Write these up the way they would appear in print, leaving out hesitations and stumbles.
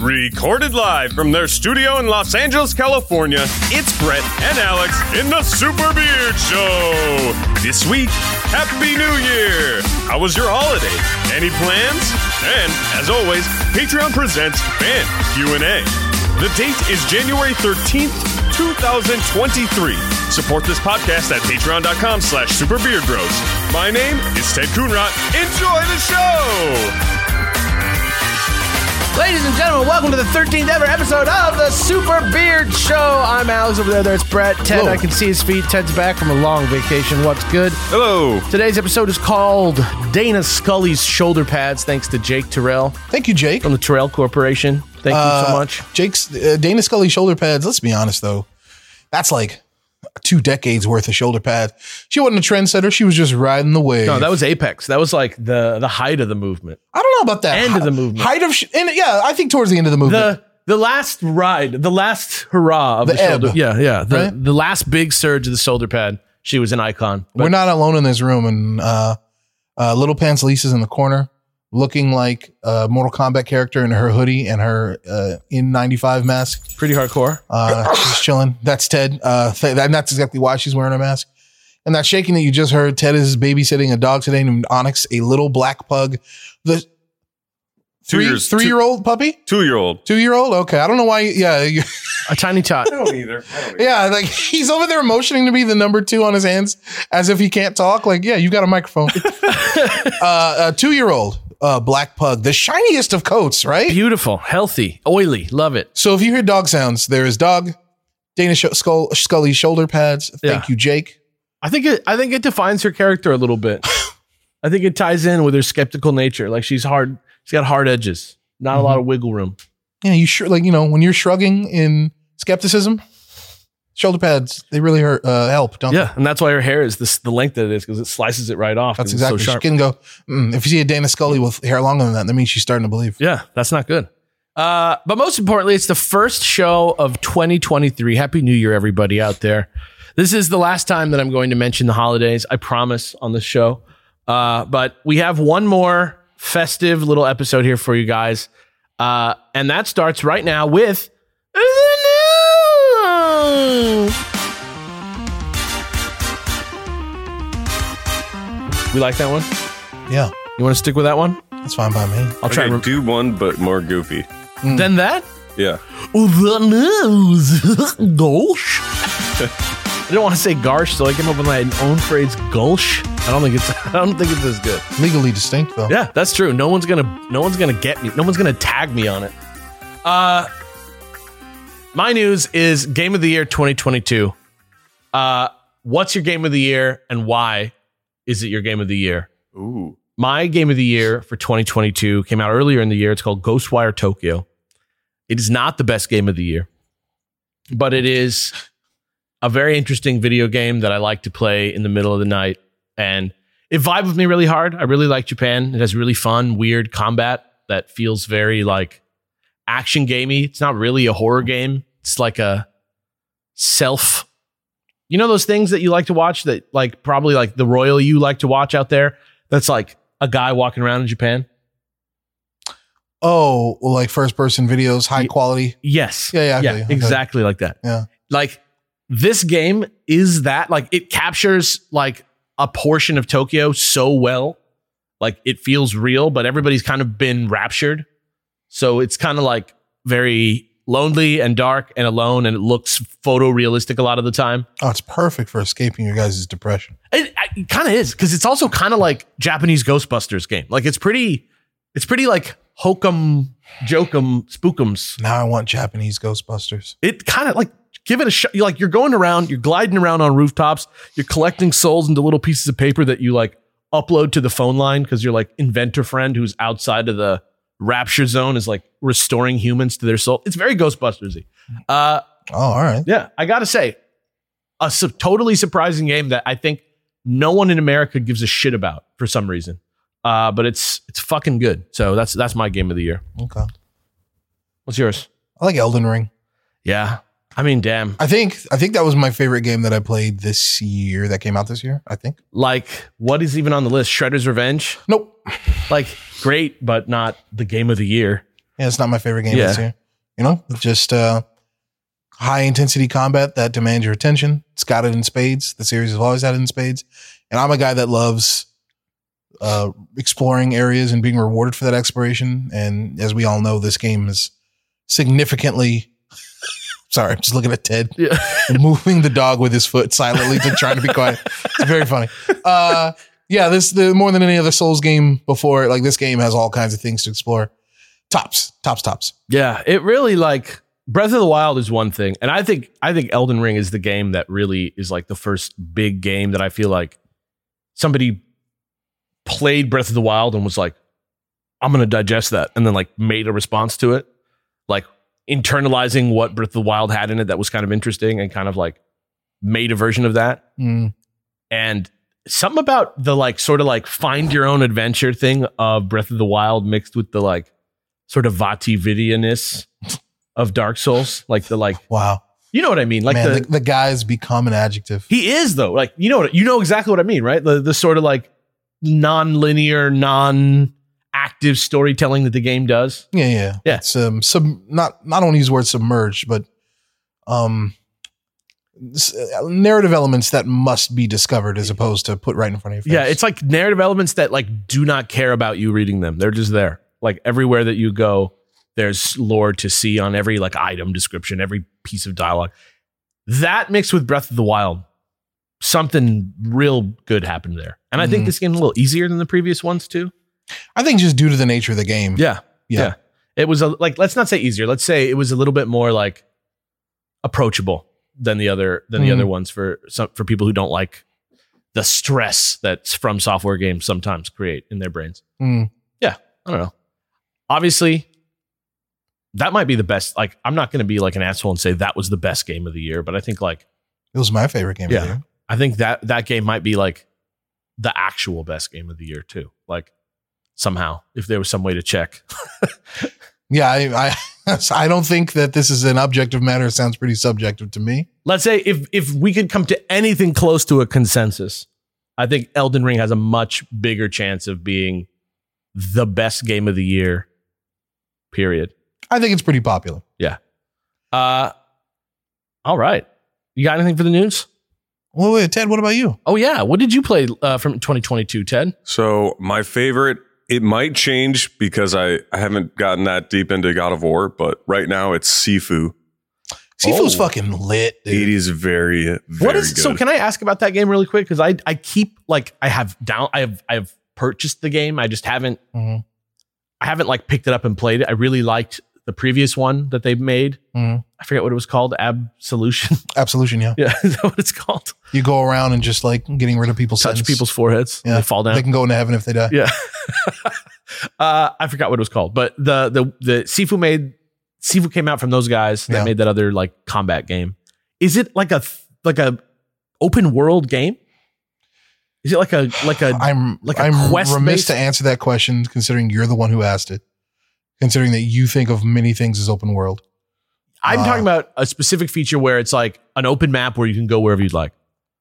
Recorded live from their studio in Los Angeles, California, it's Brett and Alex in the Super Beard Show. This week, Happy New Year! How was your holiday? Any plans? And, as always, Patreon presents Fan Q&A. The date is January 13th, 2023. Support this podcast at patreon.com/superbeardbros. My name is Ted Coonrod. Enjoy the show! Ladies and gentlemen, welcome to the 13th ever episode of the Super Beard Show. I'm Alex. Over there, it's Brett. Ted, hello. I can see his feet. Ted's back from a long vacation. What's good? Hello. Today's episode is called Dana Scully's Shoulder Pads, thanks to Jake Terrell. Thank you, Jake. From the Terrell Corporation. Thank you so much. Jake's Dana Scully shoulder pads, let's be honest, though. That's like 2 decades worth of shoulder pads. She wasn't a trendsetter. She was just riding the wave. No, that was Apex. That was like the height of the movement. I don't know about that. End of the movement. Yeah, I think towards the end of the movement. The last ride, the last hurrah of the shoulder. Yeah. The last big surge of the shoulder pad. She was an icon. We're not alone in this room. And Little Pants Lisa's in the corner, looking like a Mortal Kombat character in her hoodie and her N95 mask. Pretty hardcore. She's chilling. That's Ted. That's exactly why she's wearing a mask. And that shaking that you just heard, Ted is babysitting a dog today named Onyx, a little black pug. The 3-year-old puppy? 2-year-old. 2-year-old? Okay. I don't know why. A tiny tot. I don't either. Yeah, like he's over there motioning to be the number 2 on his hands as if he can't talk. Like, yeah, you got a microphone. A 2-year-old. Black pug, the shiniest of coats, right? Beautiful, healthy, oily, love it. So if you hear dog sounds, there is dog, Dana Scully's shoulder pads. Thank you, Jake. I think it defines her character a little bit. I think it ties in with her skeptical nature. Like she's hard. She's got hard edges. Not a lot of wiggle room. Yeah, you sure? Like when you're shrugging in skepticism, shoulder pads they really help, don't they? Yeah, and that's why her hair is the length that it is because it slices it right off. That's exactly. So sharp. She can go. If you see a Dana Scully with hair longer than that means she's starting to believe. Yeah, that's not good. But most importantly, it's the first show of 2023. Happy New Year, everybody out there. This is the last time that I'm going to mention the holidays, I promise, on this show. But we have one more festive little episode here for you guys. And that starts right now with the news. We like that one? Yeah. You want to stick with that one? That's fine by me. I'll try to do one, but more goofy. Than that? Yeah. The news. Gosh. I didn't want to say garsh, so I came up with my own phrase, gulch. I don't think it's as good. Legally distinct, though. Yeah, that's true. No one's gonna get me. No one's gonna tag me on it. My news is Game of the Year 2022. What's your Game of the Year and why is it your Game of the Year? Ooh. My Game of the Year for 2022 came out earlier in the year. It's called Ghostwire Tokyo. It is not the best game of the year, but it is a very interesting video game that I like to play in the middle of the night. And it vibed with me really hard. I really like Japan. It has really fun, weird combat that feels very like action gamey. It's not really a horror game. It's like a self, those things that you like to watch that like probably like the Royal you like to watch out there. That's like a guy walking around in Japan. Oh, well, like first person videos, high quality. Yes. Yeah. Exactly like that. Yeah. Like this game is that like it captures like a portion of Tokyo so well, like it feels real, but everybody's kind of been raptured. So it's kind of like very lonely and dark and alone, and it looks photorealistic a lot of the time. Oh, it's perfect for escaping your guys' depression. It kind of is, because it's also kind of like Japanese Ghostbusters game. Like it's pretty like hokum, jokum, spookums. Now I want Japanese Ghostbusters. It kind of like give it a shot. You're going around, you're gliding around on rooftops, you're collecting souls into little pieces of paper that you like upload to the phone line because you're like inventor friend who's outside of the rapture zone is like restoring humans to their soul. It's very Ghostbusters-y. All right. Yeah, I gotta say, a totally surprising game that I think no one in America gives a shit about for some reason. But it's fucking good. So that's my Game of the Year. Okay. What's yours? I like Elden Ring. Yeah. I mean, damn. I think that was my favorite game that I played this year, that came out this year, I think. Like, what is even on the list? Shredder's Revenge? Nope. Like, great, but not the Game of the Year. Yeah, it's not my favorite game this year. You know, just high intensity combat that demands your attention. It's got it in spades. The series has always had it in spades. And I'm a guy that loves exploring areas and being rewarded for that exploration. And as we all know, this game is significantly... Sorry, I'm just looking at Ted moving the dog with his foot silently to try to be quiet. It's very funny. This more than any other Souls game before, like this game has all kinds of things to explore. Tops. Yeah, it really like Breath of the Wild is one thing, and I think Elden Ring is the game that really is like the first big game that I feel like somebody played Breath of the Wild and was like, I'm going to digest that, and then like made a response to it, like internalizing what Breath of the Wild had in it that was kind of interesting and kind of like made a version of that. And something about the like sort of like find your own adventure thing of Breath of the Wild mixed with the like sort of Vati-Vidya-ness of Dark Souls, like the like wow, you know what I mean? Like man, the guy's become an adjective. He is though, like you know exactly what I mean, right? The sort of like non-linear, non-active storytelling that the game does. Yeah. It's not only use the word submerged, but narrative elements that must be discovered as opposed to put right in front of your face. Yeah, it's like narrative elements that like do not care about you reading them. They're just there. Like everywhere that you go, there's lore to see on every like item description, every piece of dialogue. That mixed with Breath of the Wild, something real good happened there. And I think this game's a little easier than the previous ones too. I think just due to the nature of the game. Yeah. It was like, let's not say easier. Let's say it was a little bit more like approachable than the other ones for people who don't like the stress that From Software games sometimes create in their brains. Yeah. I don't know. Obviously, that might be the best. Like, I'm not going to be like an asshole and say that was the best game of the year, but I think like it was my favorite game of the year. I think that game might be like the actual best game of the year too. Like somehow, if there was some way to check. Yeah, I don't think that this is an objective matter. It sounds pretty subjective to me. Let's say if we could come to anything close to a consensus, I think Elden Ring has a much bigger chance of being the best game of the year, period. I think it's pretty popular. Yeah. All right. You got anything for the news? Wait, Ted, what about you? Oh, yeah. What did you play from 2022, Ted? So my favorite, it might change because I haven't gotten that deep into God of War, but right now it's Sifu. Sifu's fucking lit, dude. It is very, very good. So can I ask about that game really quick? Because I keep like I have purchased the game. I just haven't I haven't like picked it up and played it. I really liked the previous one that they made. I forget what it was called. Absolution. Absolution, yeah. Yeah, is that what it's called? You go around and just like getting rid of people's touch people's foreheads. Yeah, they fall down. They can go into heaven if they die. Yeah. I forgot what it was called, but the Sifu came out from those guys that made that other like combat game. Is it like a open world game? Is it like a I'm quest remiss to answer that question considering you're the one who asked it. Considering that you think of many things as open world. I'm talking about a specific feature where it's like an open map where you can go wherever you'd like.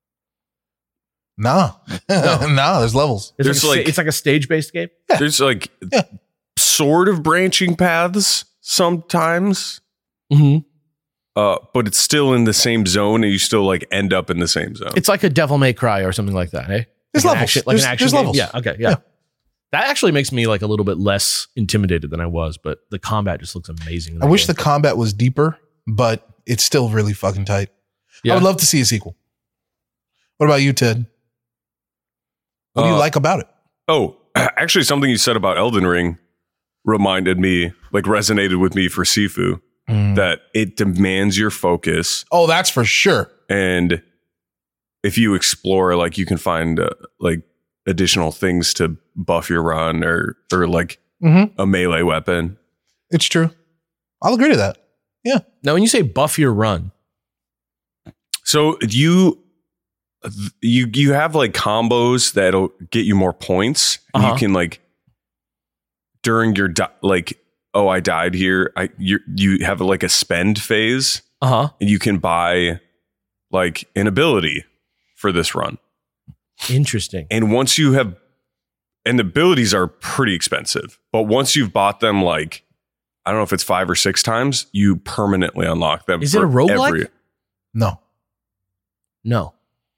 No, there's levels. It's like a stage-based game. Yeah. There's like sort of branching paths sometimes. But it's still in the same zone and you still like end up in the same zone. It's like a Devil May Cry or something like that, eh? There's levels. An action there's game. levels. Yeah, okay, yeah. That actually makes me like a little bit less intimidated than I was, but the combat just looks amazing. I wish the combat was deeper, but it's still really fucking tight. Yeah. I would love to see a sequel. What about you, Ted? What do you like about it? Oh, actually, something you said about Elden Ring reminded me, like resonated with me for Sifu, that it demands your focus. Oh, that's for sure. And if you explore, like you can find like additional things to buff your run or like a melee weapon. It's true. I'll agree to that. Yeah. Now, when you say buff your run, so you have like combos that'll get you more points. And you can like during your I died here. You have like a spend phase, and you can buy like an ability for this run. Interesting. And once you have, and the abilities are pretty expensive, but once you've bought them like I don't know if it's 5 or 6 times, you permanently unlock them. Is it a roguelike? No, No.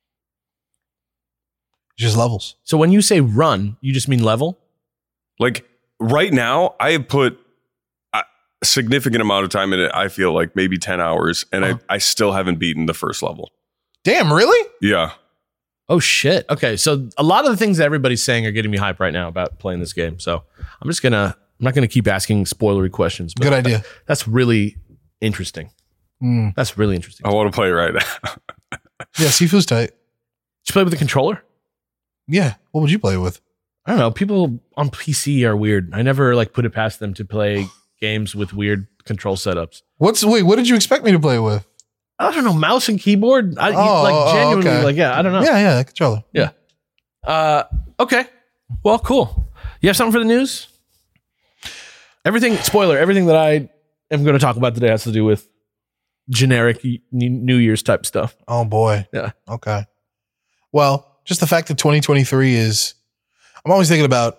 just levels. So when you say run, you just mean level? Like right now, I have put a significant amount of time in it. I feel like maybe 10 hours, and I still haven't beaten the first level. Damn, really? Yeah. Oh, shit. Okay. So a lot of the things that everybody's saying are getting me hype right now about playing this game. So I'm not going to keep asking spoilery questions. But Good idea. That's really interesting. That's really interesting. I want to play right now. Yeah, Sifu's tight. Did you play with the controller? Yeah. What would you play with? I don't know. People on PC are weird. I never put it past them to play games with weird control setups. What did you expect me to play with? I don't know. Mouse and keyboard. Genuinely, okay. I don't know. Yeah, that controller. Yeah. Okay. Well, cool. You have something for the news? Everything that I am going to talk about today has to do with generic New Year's type stuff. Oh boy. Yeah. Okay. Well, just the fact that 2023 is, I'm always thinking about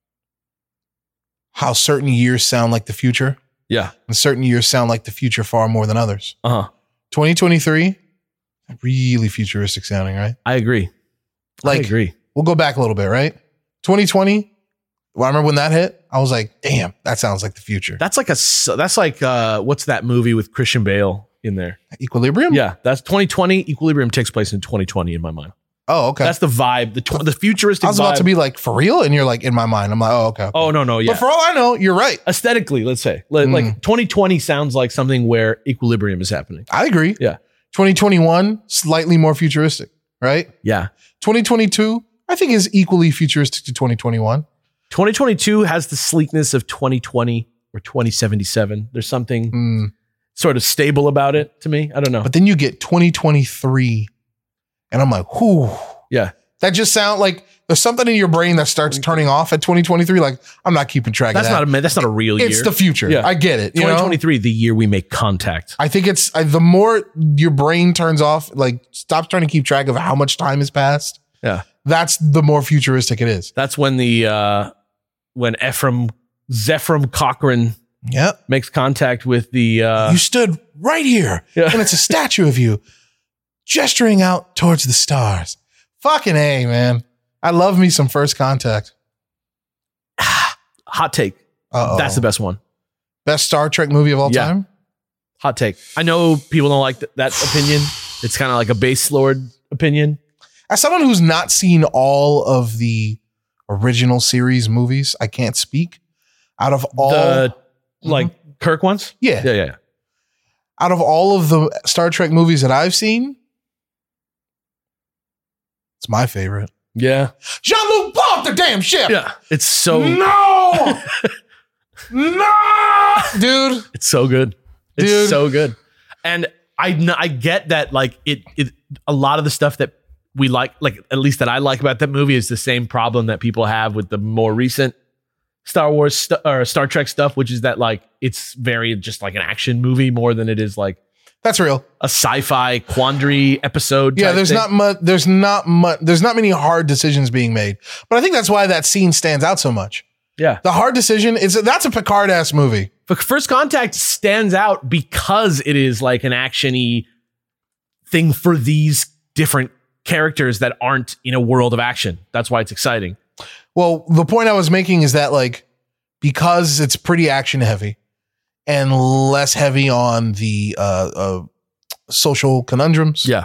how certain years sound like the future, Yeah. and certain years sound like the future far more than others. 2023, really futuristic sounding, right? I agree. I agree. We'll go back a little bit, right? 2020. Well, I remember when that hit, I was like, damn, that sounds like the future. That's like what's that movie with Christian Bale in there? Equilibrium? Yeah. That's 2020. Equilibrium takes place in 2020 in my mind. Oh, okay. That's the vibe. The futuristic I was vibe. about to be like, for real? And you're like, in my mind. I'm like, oh, okay. Oh, no. Yeah. But for all I know, you're right. Aesthetically, let's say. Like 2020 sounds like something where equilibrium is happening. I agree. Yeah. 2021, slightly more futuristic, right? Yeah. 2022, I think is equally futuristic to 2021. 2022 has the sleekness of 2020 or 2077. There's something sort of stable about it to me. I don't know. But then you get 2023, and I'm like, whew. Yeah. That just sounds like there's something in your brain that starts turning off at 2023. Like, I'm not keeping track of that. That's not a real year. It's the future. Yeah. I get it. 2023, the year we make contact. I think it's the more your brain turns off, like stops trying to keep track of how much time has passed. Yeah. That's the more futuristic it is. That's when when Zephram Cochrane makes contact with the you stood right here, and it's a statue of you gesturing out towards the stars. Fucking A, man. I love me some First Contact. Hot take. Uh-oh. That's the best one. Best Star Trek movie of all time? Hot take. I know people don't like that opinion. It's kind of like a base lord opinion. As someone who's not seen all of the original series movies, I can't speak. Out of all the Kirk ones? Yeah. Out of all of the Star Trek movies that I've seen, it's my favorite. Yeah. Jean-Luc, blow up the damn ship. Yeah. It's so No. Dude. It's so good. It's Dude. so good. And I get that it a lot of the stuff that we like at least that I like about that movie is the same problem that people have with the more recent Star Wars or Star Trek stuff, which is that it's very just like an action movie more than it is like That's real. a sci-fi quandary episode. Yeah, type there's thing. not much. There's not many hard decisions being made. But I think that's why that scene stands out so much. Yeah. The hard decision that's a Picard ass movie. But First Contact stands out because it is like an action-y thing for these different characters that aren't in a world of action. That's why it's exciting. Well, the point I was making is that because it's pretty action heavy and less heavy on the social conundrums. Yeah.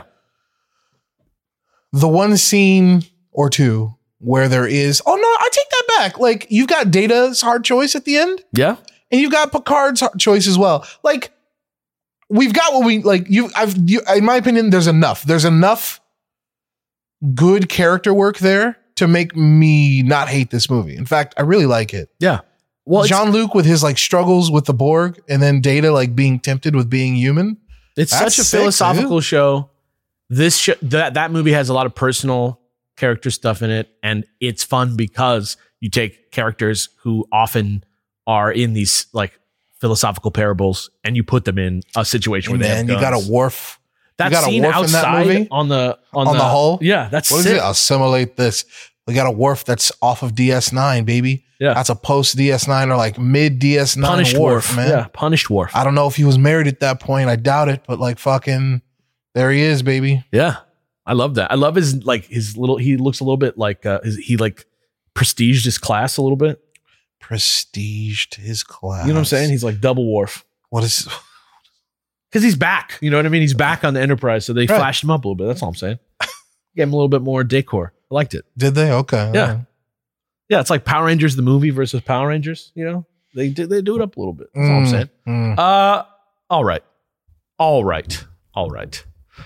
The one scene or two where there is, oh no, I take that back. You've got Data's hard choice at the end. Yeah. And you've got Picard's choice as well. We've got what we in my opinion, there's enough. There's enough good character work there to make me not hate this movie. In fact, I really like it. Yeah. Well, Jean-Luc with his struggles with the Borg and then Data being tempted with being human. it's That's such a sick, philosophical show. This that movie has a lot of personal character stuff in it, and it's fun because you take characters who often are in these philosophical parables and you put them in a situation where they have you guns. got a Worf. That you got a scene Worf in that outside movie? on the hull. Yeah, that's What is sick. it? Assimilate this. We got a Worf that's off of DS9, baby. Yeah. That's a post DS9 or like mid DS9 Punished Worf, Worf, man. Yeah, Punished Worf. I don't know if he was married at that point. I doubt it, but like fucking, there he is, baby. Yeah, I love that. I love his little. He looks a little bit like he like prestiged his class a little bit. Prestiged his class. You know what I'm saying? He's like double Worf What is? because he's back. You know what I mean? He's back on the Enterprise, so they Right. flashed him up a little bit. That's all I'm saying. Gave him a little bit more decor. I liked it. Did they? Okay. Yeah. Yeah, it's like Power Rangers the movie versus Power Rangers. You know, they do it up a little bit. That's all I'm saying. All right.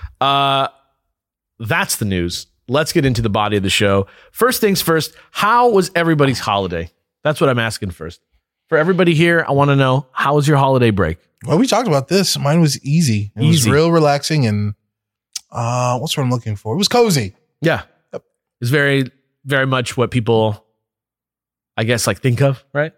That's the news. Let's get into the body of the show. First things first, how was everybody's holiday? That's what I'm asking first. For everybody here, I want to know, how was your holiday break? Well, we talked about this. Mine was easy. It was Easy. real relaxing and what's what I'm looking for? It was cozy. Yeah. It's very, very much what people, I guess, like think of, right?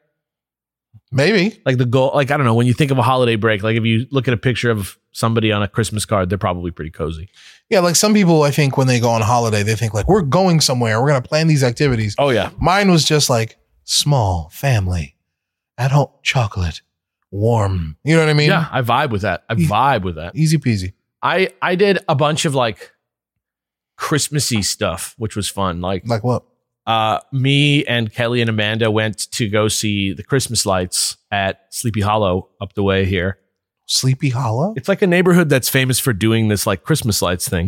Maybe. Like the goal, like, I don't know, when you think of a holiday break, like if you look at a picture of somebody on a Christmas card, they're probably pretty cozy. Yeah, like some people, I think when they go on holiday, they think like, we're going somewhere. We're going to plan these activities. Oh, yeah. Mine was just like small, family, at home, chocolate, warm. You know what I mean? Yeah, I vibe with that. Easy peasy. I did a bunch of like Christmassy stuff, which was fun. Like Like what? me and Kelly and Amanda went to go see the Christmas lights at Sleepy Hollow up the way here. Sleepy Hollow? It's like a neighborhood that's famous for doing this like Christmas lights thing.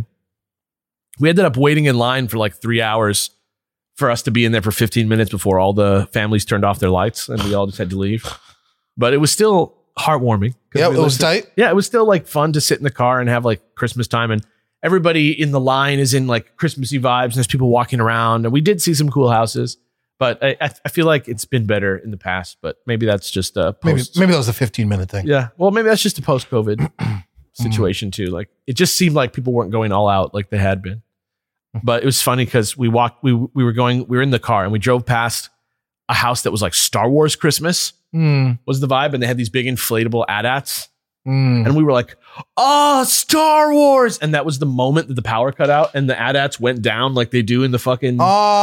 We ended up waiting in line for like 3 hours for us to be in there for 15 minutes before all the families turned off their lights and we all just had to leave. But it was still heartwarming. Yeah, it was tight. Yeah, it was still like fun to sit in the car and have like Christmas time, and everybody in the line is in like Christmassy vibes and there's people walking around, and we did see some cool houses, but I feel like it's been better in the past, but maybe that's just a post. Maybe that was a 15-minute thing. Yeah. Well, maybe that's just a post-COVID situation too. Like it just seemed like people weren't going all out like they had been. But it was funny because we were in the car and we drove past a house that was like Star Wars Christmas was the vibe, and they had these big inflatable AT-ATs. And we were like, oh, Star Wars. And that was the moment that the power cut out and the AT-ATs went down like they do in the fucking.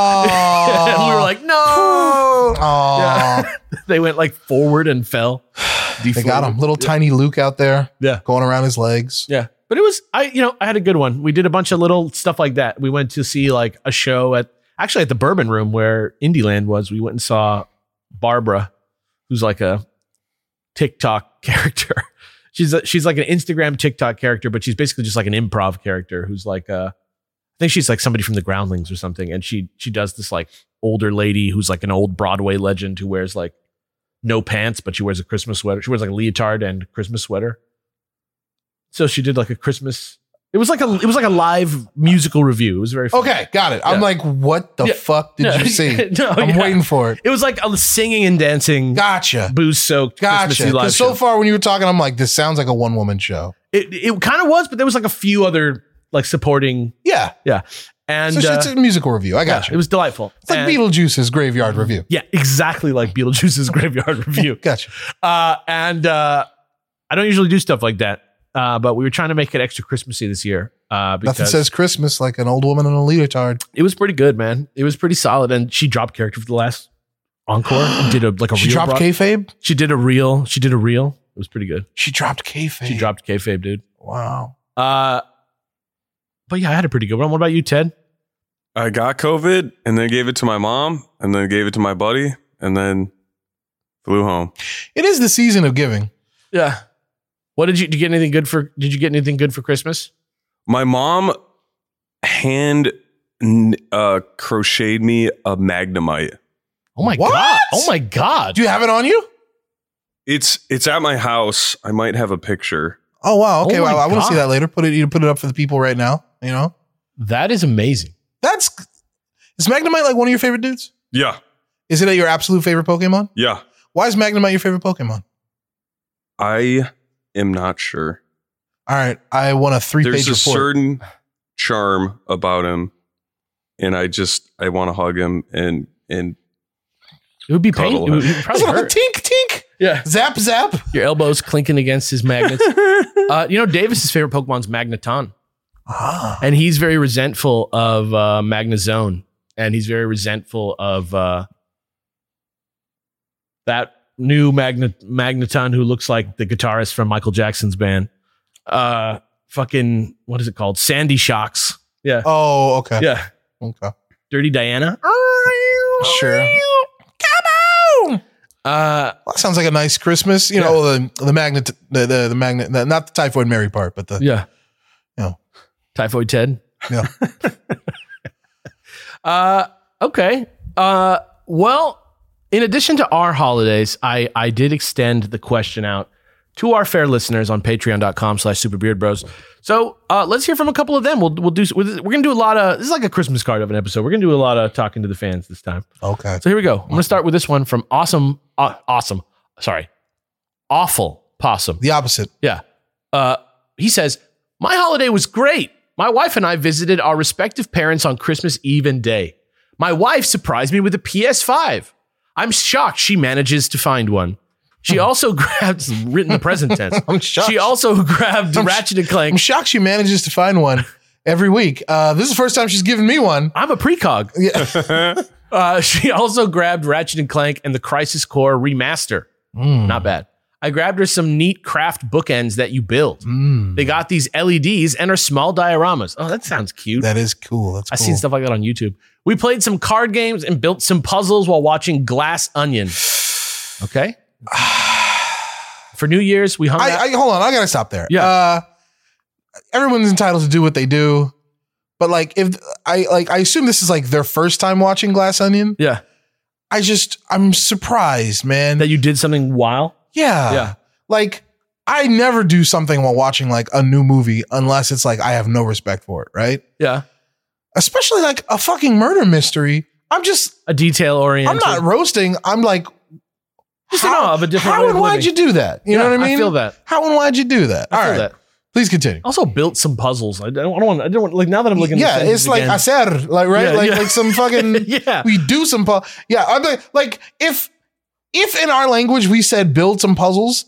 Oh. And we were like, no. Oh. Yeah. They went like forward and fell. They got him. Little tiny Luke out there. Yeah. Going around his legs. Yeah. But it was, I had a good one. We did a bunch of little stuff like that. We went to see like a show at the Bourbon Room where Indieland was. We went and saw Barbara, who's like a TikTok character. She's like an Instagram TikTok character, but she's basically just like an improv character who's like I think she's like somebody from the Groundlings or something. And she does this like older lady who's like an old Broadway legend who wears like no pants, but she wears a Christmas sweater. She wears like a leotard and Christmas sweater. So she did like a Christmas. It was like a live musical review. It was very fun. Okay, got it. I'm Yeah. like, what the fuck did you see? I'm waiting for it. It was like a singing and dancing, Gotcha. booze-soaked Christmassy live Because so show. far when you were talking, I'm like, this sounds like a one-woman show. It kind of was, but there was like a few other like supporting. Yeah. And So it's a musical review. I got it you. was delightful. It's like And- Beetlejuice's Graveyard Review. Yeah, exactly like Beetlejuice's Graveyard Review. Gotcha. And I don't usually do stuff like that, but we were trying to make it extra Christmassy this year. Nothing Because says Christmas like an old woman in a leotard. it was pretty good, man. It was pretty solid, and she dropped character for the last encore and did a She real dropped kayfabe? She did a reel. It was pretty good. She dropped kayfabe. She dropped kayfabe, dude. Wow. But yeah, I had a pretty good one. What about you, Ted? I got COVID and then gave it to my mom and then gave it to my buddy and then flew home. It is the season of giving. Yeah. What did you get anything good for? Did you get anything good for Christmas? My mom crocheted me a Magnemite. Oh my What? god! Oh my god! Do you have it on you? It's at my house. I might have a picture. Oh, wow. Okay. Oh my Well, I want to see God. that later. You put it up for the people right now. You know? That is amazing. Is Magnemite like one of your favorite dudes? Yeah. Is it your absolute favorite Pokemon? Yeah. Why is Magnemite your favorite Pokemon? I am not sure. All right. I want a 3-page There's a report. certain charm about him. And I want to hug him and It would be pain. Cuddle It would That's probably what hurt. tink, tink. Yeah. Zap, zap. Your elbows clinking against his magnets. Davis's favorite Pokemon's Magneton. Ah. And he's very resentful of Magnezone. And he's very resentful of that new Magneton who looks like the guitarist from Michael Jackson's band. Fucking, what is it called? Sandy Shocks. Yeah. Oh, okay. Yeah. Okay. Dirty Diana. Sure. Come on. That sounds like a nice Christmas. You know, the magnet, the magnet, not the Typhoid Mary part, but the Yeah. You know. Typhoid Ted. Yeah. Okay. Well, in addition to our holidays, I did extend the question out to our fair listeners on patreon.com/superbeardbros. So let's hear from a couple of them. We're going to do a lot of, this is like a Christmas card of an episode. We're going to do a lot of talking to the fans this time. Okay. So here we go. I'm going to start with this one from Awful Possum. The opposite. Yeah. He says, my holiday was great. My wife and I visited our respective parents on Christmas Eve and day. My wife surprised me with a PS5. I'm shocked she manages to find one. She also grabbed, written in the present tense. I'm shocked. She also grabbed Ratchet and Clank. I'm shocked she manages to find one every week. This is the first time she's given me one. I'm a precog. Yeah. She also grabbed Ratchet and Clank and the Crisis Core remaster. Not bad. I grabbed her some neat craft bookends that you build. They got these LEDs and are small dioramas. Oh, that sounds cute. That is cool. That's cool. I've seen stuff like that on YouTube. We played some card games and built some puzzles while watching Glass Onion. Okay. For New Year's, we hung out. Hold on. I got to stop there. Yeah. Everyone's entitled to do what they do. But like, if I assume this is like their first time watching Glass Onion. Yeah. I'm surprised, man. That you did something while? Yeah. Yeah. Like, I never do something while watching like a new movie unless it's like I have no respect for it, right? Yeah. Especially like a fucking murder mystery. I'm just a detail oriented. I'm not roasting. I'm like, just of a different way how and why'd you do that? You know what I mean? I feel that. How and why'd you do that? I All feel right. that. Please continue. Also built some puzzles. I don't want like now that I'm looking. Yeah, at the it's like again, hacer, like right, Yeah, like some fucking. Yeah. We do some yeah. I'm like if in our language we said build some puzzles,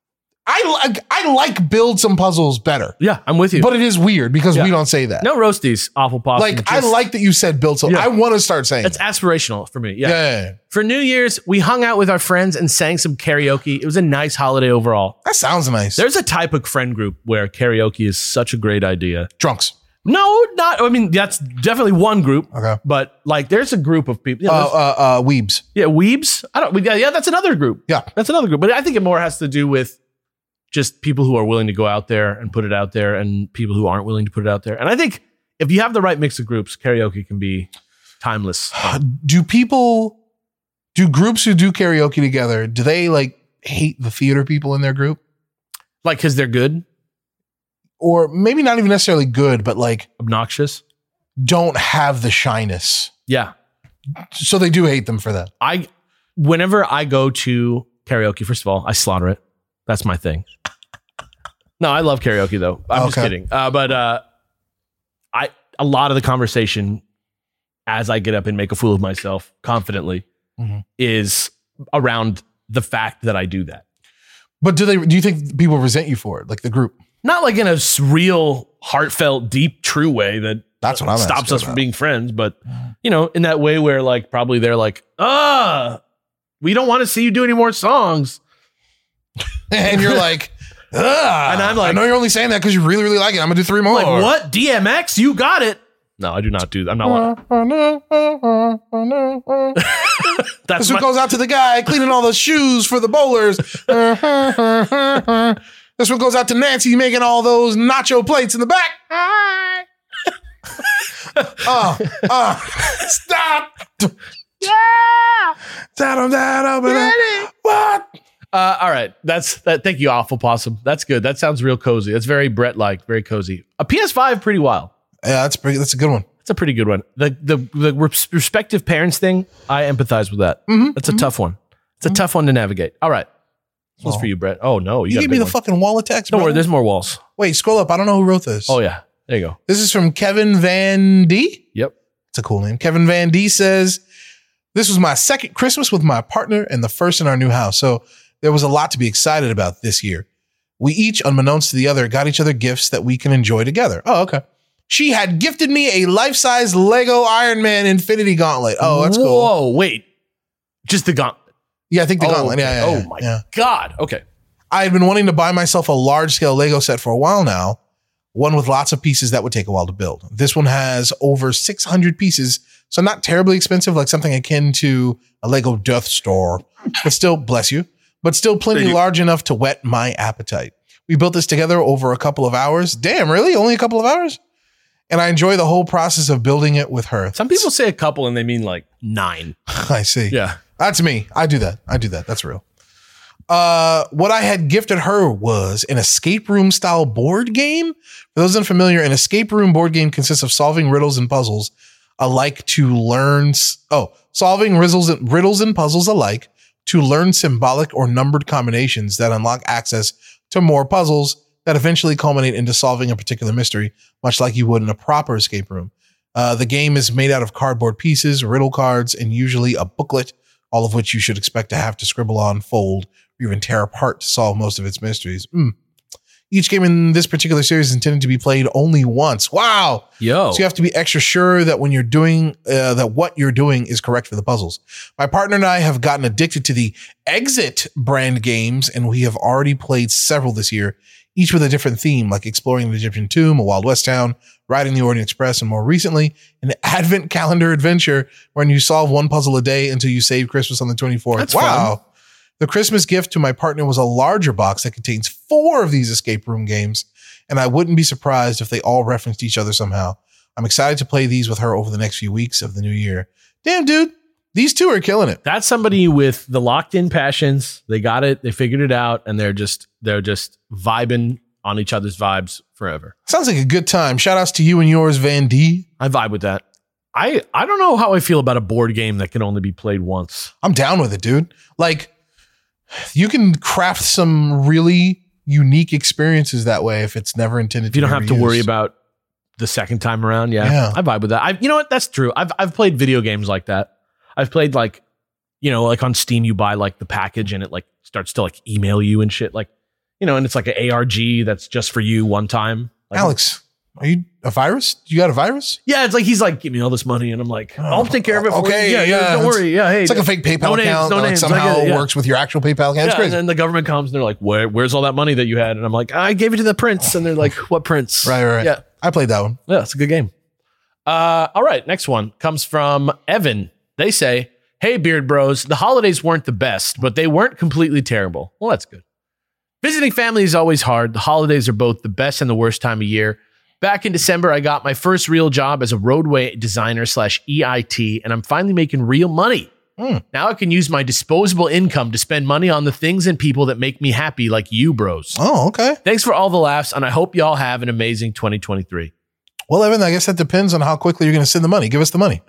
I like build some puzzles better. Yeah, I'm with you. But it is weird because Yeah. we don't say that. No roasties, Awful Possum. Like I like that you said build some. Yeah. I want to start saying It's that. aspirational for me. Yeah. Yeah. For New Year's, we hung out with our friends and sang some karaoke. It was a nice holiday overall. That sounds nice. There's a type of friend group where karaoke is such a great idea. Drunks. No, not. I mean, that's definitely one group. Okay. But like, there's a group of people. You know, Weebs. yeah, weebs. Yeah, that's another group. Yeah. That's another group. But I think it more has to do with just people who are willing to go out there and put it out there, and people who aren't willing to put it out there. And I think if you have the right mix of groups, karaoke can be timeless. Do groups who do karaoke together, do they like hate the theater people in their group? Like, because they're good, Or maybe not even necessarily good, but like obnoxious. don't have the shyness. Yeah. So they do hate them for that. Whenever I go to karaoke, first of all, I slaughter it. That's my thing. No, I love karaoke though. I'm just kidding. But a lot of the conversation as I get up and make a fool of myself confidently is around the fact that I do that. But do you think people resent you for it? Like the group? Not like in a real heartfelt, deep, true way that That's what I'm stops asking us from about. being friends. But, you know, in that way where like probably they're like, we don't want to see you do any more songs. And you're like, and I'm like, I know you're only saying that because you really, really like it. I'm gonna do 3 more. Like, what? DMX? You got it. No, I do not do that. I'm not. That's This one goes out to the guy cleaning all the shoes for the bowlers. This one goes out to Nancy making all those nacho plates in the back. Stop. Yeah. What? all right. That's that. Thank you, Awful Possum. That's good. That sounds real cozy. That's very Brett-like, very cozy. A PS5, pretty wild. Yeah, that's a good one. That's a pretty good one. The respective parents thing, I empathize with that. That's a tough one. It's a tough one to navigate. All right. This one's for you, Brett. Oh, no. You gave me the fucking wall of text, Don't bro. worry. There's more walls. Wait, scroll up. I don't know who wrote this. Oh, yeah. There you go. This is from Kevin Van D. Yep. It's a cool name. Kevin Van D says, this was my second Christmas with my partner and the first in our new house. So there was a lot to be excited about this year. We each, unbeknownst to the other, got each other gifts that we can enjoy together. Oh, okay. She had gifted me a life-size Lego Iron Man Infinity Gauntlet. Oh, that's cool. Whoa, wait. Just the gauntlet. Yeah, I think the Gauntlet. okay. Yeah. Oh my God. Okay. I had been wanting to buy myself a large-scale Lego set for a while now, one with lots of pieces that would take a while to build. This one has over 600 pieces, so not terribly expensive, like something akin to a Lego Death Star, but still, bless you, but still plenty large enough to whet my appetite. We built this together over a couple of hours. Damn, really? Only a couple of hours? And I enjoy the whole process of building it with her. Some people say a couple and they mean like 9. I see. Yeah. That's me. I do that. That's real. What I had gifted her was an escape room style board game. For those unfamiliar, an escape room board game consists of solving riddles and puzzles alike to learn. Solving riddles and puzzles alike to learn symbolic or numbered combinations that unlock access to more puzzles that eventually culminate into solving a particular mystery, much like you would in a proper escape room. The game is made out of cardboard pieces, riddle cards, and usually a booklet, all of which you should expect to have to scribble on, fold, or even tear apart to solve most of its mysteries. Each game in this particular series is intended to be played only once. Wow. Yo. So you have to be extra sure that when you're doing, that what you're doing is correct for the puzzles. My partner and I have gotten addicted to the Exit brand games, and we have already played several this year, each with a different theme, like exploring the Egyptian tomb, a Wild West town, riding the Orient Express, and more recently, an advent calendar adventure when you solve one puzzle a day until you save Christmas on the 24th. That's wow. fun. The Christmas gift to my partner was a larger box that contains 4 of these escape room games, and I wouldn't be surprised if they all referenced each other somehow. I'm excited to play these with her over the next few weeks of the new year. Damn, dude. These two are killing it. That's somebody with the locked in passions. They got it. They figured it out, and they're just vibing on each other's vibes forever. Sounds like a good time. Shout outs to you and yours, Van D. I vibe with that. I don't know how I feel about a board game that can only be played once. I'm down with it, dude. Like, you can craft some really unique experiences that way if it's never intended to You don't be have to worry reused. about the second time around. Yeah. I vibe with that. You know what? That's true. I've played video games like that. I've played like on Steam, you buy like the package and it like starts to like email you and shit. Like, and it's like an ARG that's just for you one time. Like, Alex, are you a virus? You got a virus? yeah, it's like he's like, give me all this money, and I'm like, I'll take care of it. For okay, you. Yeah, don't worry. Yeah, hey, It's like a fake PayPal account that like somehow works with your actual PayPal account. It's yeah, crazy. and then the government comes and they're like, where's all that money that you had? And I'm like, I gave it to the prince. And they're like, what prince? Right. Yeah, I played that one. yeah, it's a good game. All right, next one comes from Evan. They say, hey, Beard Bros, the holidays weren't the best, but they weren't completely terrible. Well, that's good. Visiting family is always hard. The holidays are both the best and the worst time of year. Back in December, I got my first real job as a roadway designer / EIT, and I'm finally making real money. Now I can use my disposable income to spend money on the things and people that make me happy, like you, bros. Oh, okay. Thanks for all the laughs, and I hope y'all have an amazing 2023. Well, Evan, I guess that depends on how quickly you're going to send the money. Give us the money.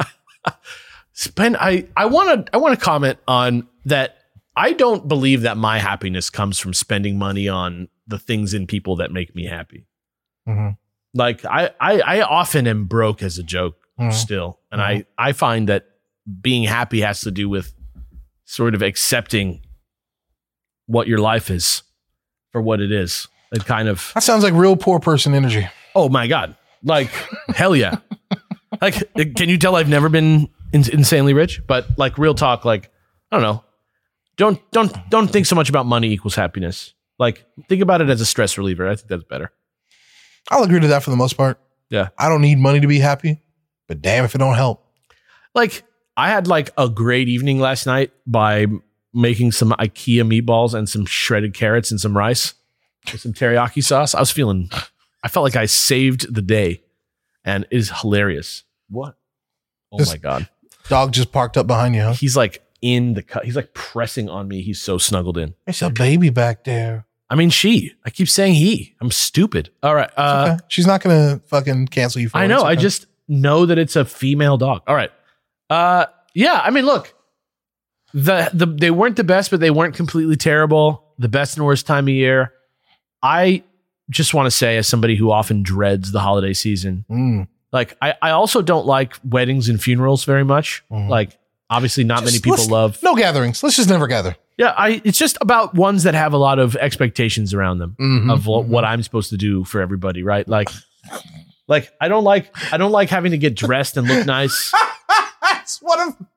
I want to comment on that. I don't believe that my happiness comes from spending money on the things and people that make me happy. Mm-hmm. Like I often am broke as a joke still. And I find that being happy has to do with sort of accepting what your life is for what it is. It kind of, That sounds like real poor person energy. oh my God. Like, hell yeah. Like, can you tell I've never been insanely rich? But like real talk, like, I don't know. Don't think so much about money equals happiness. Like, think about it as a stress reliever. I think that's better. I'll agree to that for the most part. Yeah. I don't need money to be happy, but damn if it don't help. Like, I had like a great evening last night by making some IKEA meatballs and some shredded carrots and some rice with some teriyaki sauce. I felt like I saved the day, and it is hilarious. What? Oh This my God. Dog just parked up behind you, huh? He's like in the cut. He's like pressing on me. He's so snuggled in. There's a baby back there. I mean, I keep saying he. I'm stupid. All right. Okay. She's not going to fucking cancel you for it. I know. It's okay. I just know that it's a female dog. All right. Yeah. I mean, look, they weren't the best, but they weren't completely terrible. The best and worst time of year. I just want to say, as somebody who often dreads the holiday season, like I also don't like weddings and funerals very much. Like, obviously, not many people love. No gatherings. Let's just never gather. Yeah, it's just about ones that have a lot of expectations around them of what I'm supposed to do for everybody, right? Like I don't like having to get dressed and look nice. That's one of my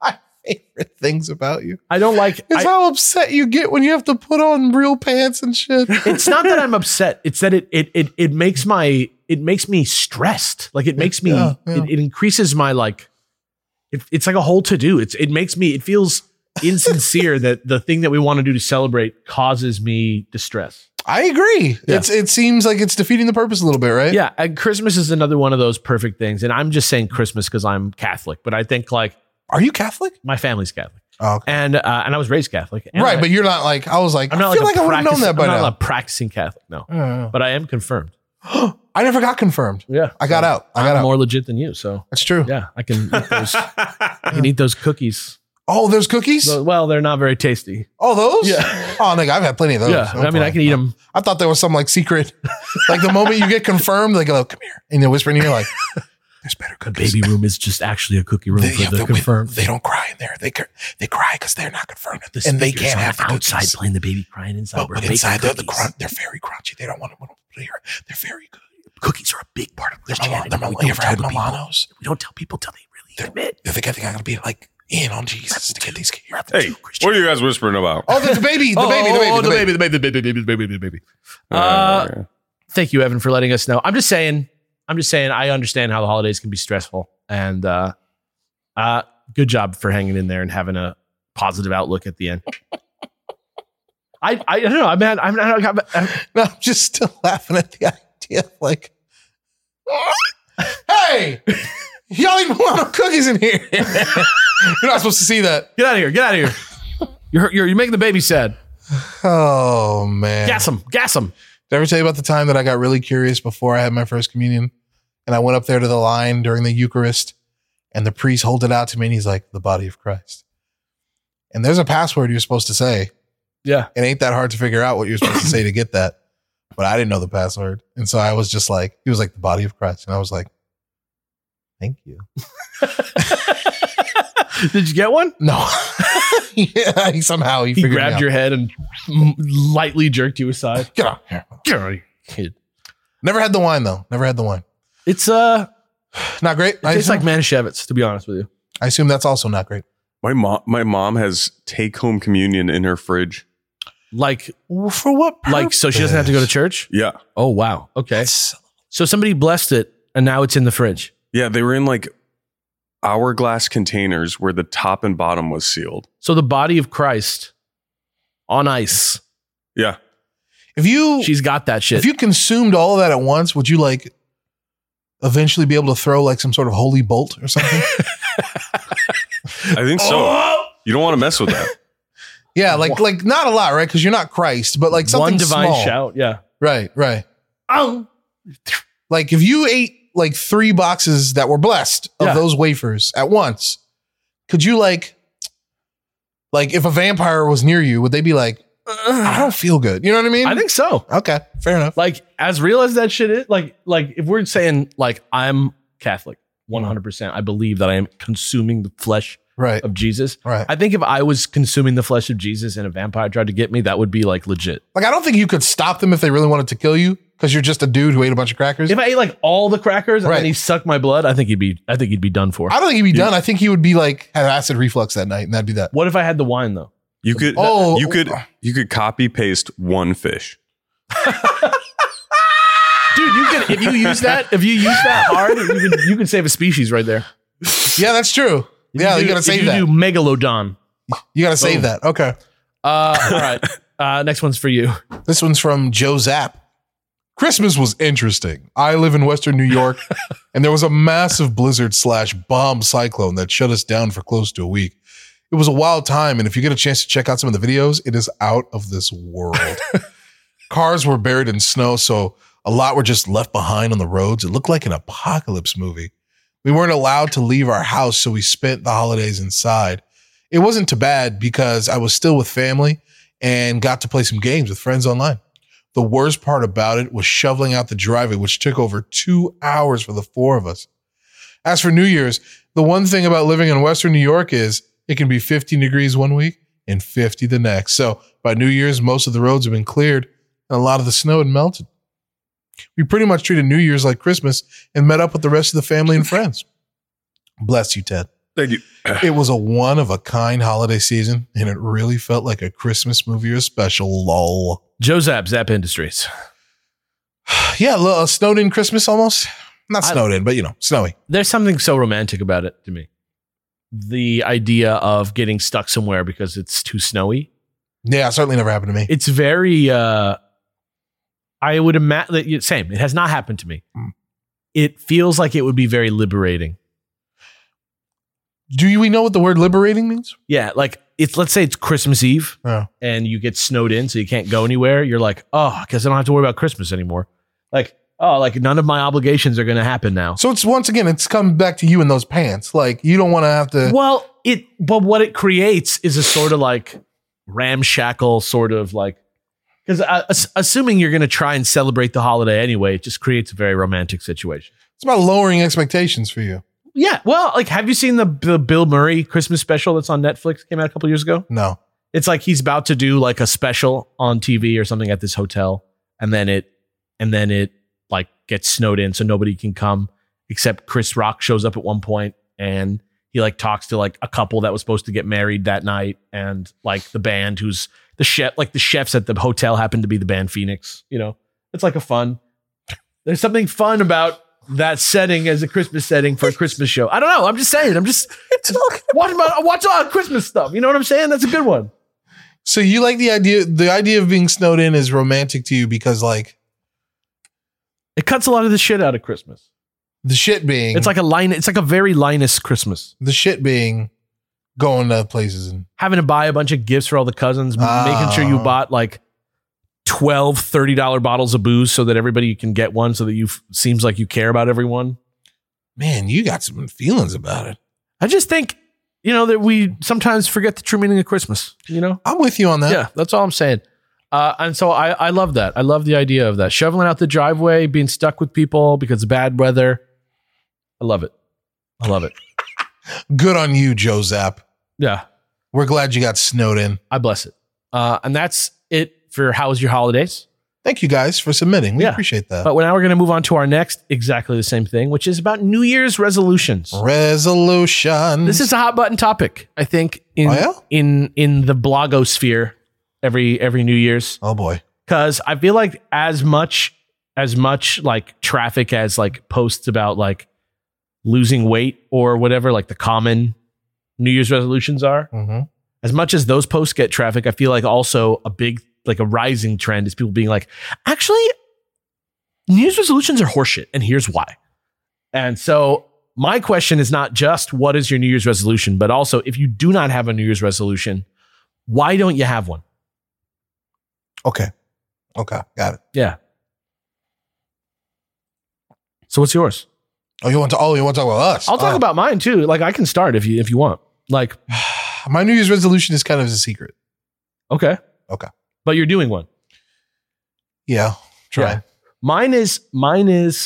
favorite things about you. I don't like It's how upset you get when you have to put on real pants and shit. It's not that I'm upset. It's that it makes me stressed. Like it makes me it increases my like it's like a whole to do. It feels insincere that the thing that we want to do to celebrate causes me distress. I agree. Yeah. It seems like it's defeating the purpose a little bit, right? Yeah, and Christmas is another one of those perfect things. And I'm just saying Christmas because I'm Catholic, but I think like, are you Catholic? my family's Catholic, Oh, okay. and I was raised Catholic, and Right, but you're not like I was like. I'm not I feel like like I would have known that by I'm not now. a practicing Catholic, no, but I am confirmed. I never got confirmed. Yeah, I got out. I'm more legit than you, so That's true. yeah, I can eat those. I can eat those cookies. Oh, there's cookies. Well, they're not very tasty. Oh, those? Yeah. Oh, nigga, I've had plenty of those. Yeah, I mean, I can eat them. I thought there was some like secret, like the moment you get confirmed, they go, "Come here," and they whisper in your ear like, "There's better cookies." Baby room is just actually a cookie room for the confirmed. They don't cry in there. They cry because they're not confirmed, and they can't have the outside cookies. playing the baby crying inside. But inside, they're very crunchy. They don't want to hear. They're very good. Cookies are a big part of Christianity. You ever had Milanos? We don't tell people till they really commit. They're going to be like in on Jesus to get these kids. Hey, what are you guys whispering about? Oh, the baby, the baby. Thank you, Evan, for letting us know. I'm just saying, I understand how the holidays can be stressful, and good job for hanging in there and having a positive outlook at the end. I don't know. I'm just still laughing at the idea. Like, hey, y'all eat Milano cookies in here. You're not supposed to see that. Get out of here. You're making the baby sad. Oh man. Gas him. Did I ever tell you about the time that I got really curious before I had my first communion? And I went up there to the line during the Eucharist, and the priest holds it out to me, and he's like, "The body of Christ." And there's a password you're supposed to say. Yeah. It ain't that hard to figure out what you're supposed to say to get that. But I didn't know the password. And so I was just like, he was like, "The body of Christ." And I was like, "Thank you." Did you get one? No. Yeah, he figured He me grabbed out. your head and lightly jerked you aside. Get out here. Get out of here, kid. Never had the wine though. Never had the wine. It's Not great. it tastes like Manischewitz, to be honest with you. I assume that's also not great. My mom has take-home communion in her fridge. Like For what purpose? Like so she doesn't have to go to church? Yeah. Oh wow. Okay. That's- So somebody blessed it and now it's in the fridge. Yeah, they were in like hourglass containers where the top and bottom was sealed. So the body of Christ on ice. Yeah. She's got that shit. If you consumed all of that at once, would you like eventually be able to throw like some sort of holy bolt or something? I think so. You don't want to mess with that. Yeah, like not a lot, right? Because you're not Christ, but like something one divine small. shout. Yeah. Right. Oh. Like if you ate like 3 boxes that were blessed of those wafers at once, could you like if a vampire was near you, would they be like, "I don't feel good"? You know what I mean? I think so. Okay, fair enough. Like as real as that shit is, like if we're saying like I'm Catholic, 100%, I believe that I am consuming the flesh Right. of Jesus. Right. I think if I was consuming the flesh of Jesus and a vampire tried to get me, that would be like legit. Like I don't think you could stop them if they really wanted to kill you because you're just a dude who ate a bunch of crackers. If I ate like all the crackers and Right. then he sucked my blood, I think he'd be done for. I don't think he'd be done. I think he would be like have acid reflux that night, and that'd be that. What if I had the wine though? You could Oh. you could copy paste one fish. Dude, you can if you use that hard, you can save a species right there. Yeah, that's true. Yeah, you gotta save that. You do megalodon. You gotta save that. Okay. All right. Next one's for you. This one's from Joe Zapp. Christmas was interesting. I live in Western New York, and there was a massive blizzard/bomb cyclone that shut us down for close to a week. It was a wild time, and if you get a chance to check out some of the videos, it is out of this world. Cars were buried in snow, so a lot were just left behind on the roads. It looked like an apocalypse movie. We weren't allowed to leave our house, so we spent the holidays inside. It wasn't too bad because I was still with family and got to play some games with friends online. The worst part about it was shoveling out the driveway, which took over 2 hours for the 4 of us. As for New Year's, the one thing about living in Western New York is it can be 15 degrees one week and 50 the next. So by New Year's, most of the roads have been cleared and a lot of the snow had melted. We pretty much treated New Year's like Christmas and met up with the rest of the family and friends. Bless you, Ted. Thank you. It was a one-of-a-kind holiday season, and it really felt like a Christmas movie or special. Lol. Joe Zap Industries. Yeah, snowed in Christmas almost. Not snowed in, but snowy. There's something so romantic about it to me. The idea of getting stuck somewhere because it's too snowy. Yeah, it certainly never happened to me. It's very, I would imagine, same. It has not happened to me. It feels like it would be very liberating. Do we know what the word liberating means? Yeah, like let's say it's Christmas Eve and you get snowed in so you can't go anywhere. You're like, oh, I guess I don't have to worry about Christmas anymore. Like, oh, like none of my obligations are going to happen now. So it's come back to you in those pants. Like you don't want to have to. Well, but what it creates is a sort of like ramshackle sort of like, because assuming you're going to try and celebrate the holiday anyway, it just creates a very romantic situation. It's about lowering expectations for you. Yeah. Well, like, have you seen the Bill Murray Christmas special that's on Netflix? Came out a couple years ago. No. It's like he's about to do like a special on TV or something at this hotel, and then it like gets snowed in, so nobody can come except Chris Rock shows up at one point, and he like talks to like a couple that was supposed to get married that night, and like the band who's the chef, like the chefs at the hotel happen to be the band Phoenix. It's like there's something fun about that setting as a Christmas setting for a Christmas show. I don't know. I'm just saying. I'm just watch all Christmas stuff. You know what I'm saying? That's a good one. So you like the idea of being snowed in is romantic to you because like it cuts a lot of the shit out of Christmas. The shit being it's like a very Linus Christmas. The shit being going to places and having to buy a bunch of gifts for all the cousins, making sure you bought like 12 $30 bottles of booze so that everybody can get one so that seems like you care about everyone. Man, you got some feelings about it. I just think, that we sometimes forget the true meaning of Christmas, I'm with you on that. Yeah, that's all I'm saying. And so I love that. I love the idea of that. Shoveling out the driveway, being stuck with people because of bad weather. I love it. I love it. Good on you, Joe Zapp. Yeah. We're glad you got snowed in. I bless it. And that's it for How Was Your Holidays? Thank you guys for submitting. We appreciate that. But now we're going to move on to our next exactly the same thing, which is about New Year's resolutions. Resolutions. This is a hot button topic, I think, in the blogosphere every New Year's. Oh boy. Because I feel like as much like traffic as like posts about like losing weight or whatever, like the common New Year's resolutions are, as much as those posts get traffic, I feel like also a rising trend is people being like, actually, New Year's resolutions are horseshit, and here's why. And so my question is not just what is your New Year's resolution, but also if you do not have a New Year's resolution, why don't you have one? Okay. Got it. Yeah. So what's yours? Oh, you want to talk about us? I'll talk about mine too. Like I can start if you want. Like my New Year's resolution is kind of a secret. Okay. But you're doing one. Yeah. Try. Yeah. Mine is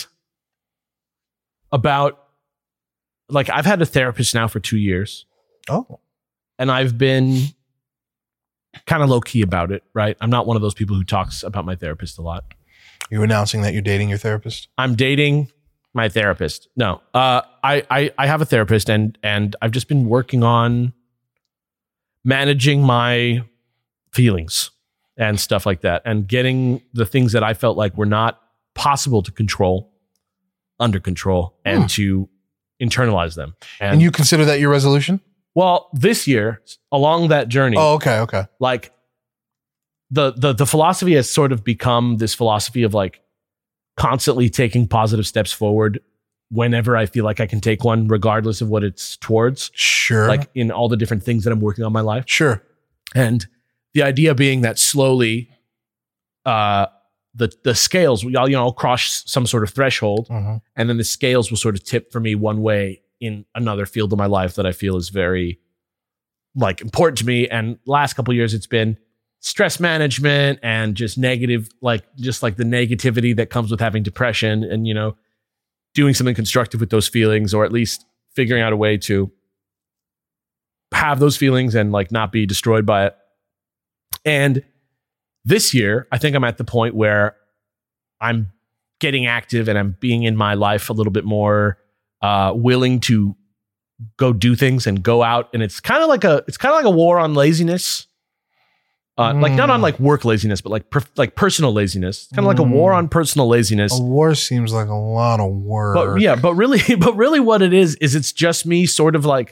about like I've had a therapist now for 2 years. Oh. And I've been kind of low key about it, right? I'm not one of those people who talks about my therapist a lot. You're announcing that you're dating your therapist? I'm dating my therapist. No. I have a therapist and I've just been working on managing my feelings and stuff like that, and getting the things that I felt like were not possible to control under control and to internalize them. And you consider that your resolution? Well, this year, along that journey. Oh, okay. Like the philosophy has sort of become this philosophy of like constantly taking positive steps forward whenever I feel like I can take one, regardless of what it's towards. Sure. Like in all the different things that I'm working on in my life. Sure. And the idea being that slowly, the scales, I'll cross some sort of threshold, and then the scales will sort of tip for me one way in another field of my life that I feel is very like important to me. And last couple of years, it's been stress management and just negative, like the negativity that comes with having depression, and doing something constructive with those feelings, or at least figuring out a way to have those feelings and like not be destroyed by it. And this year, I think I'm at the point where I'm getting active and I'm being in my life a little bit more willing to go do things and go out, and it's kind of like a war on laziness. Like not on like work laziness, but like personal laziness. Kind of like a war on personal laziness. A war seems like a lot of work. But really what it is it's just me sort of like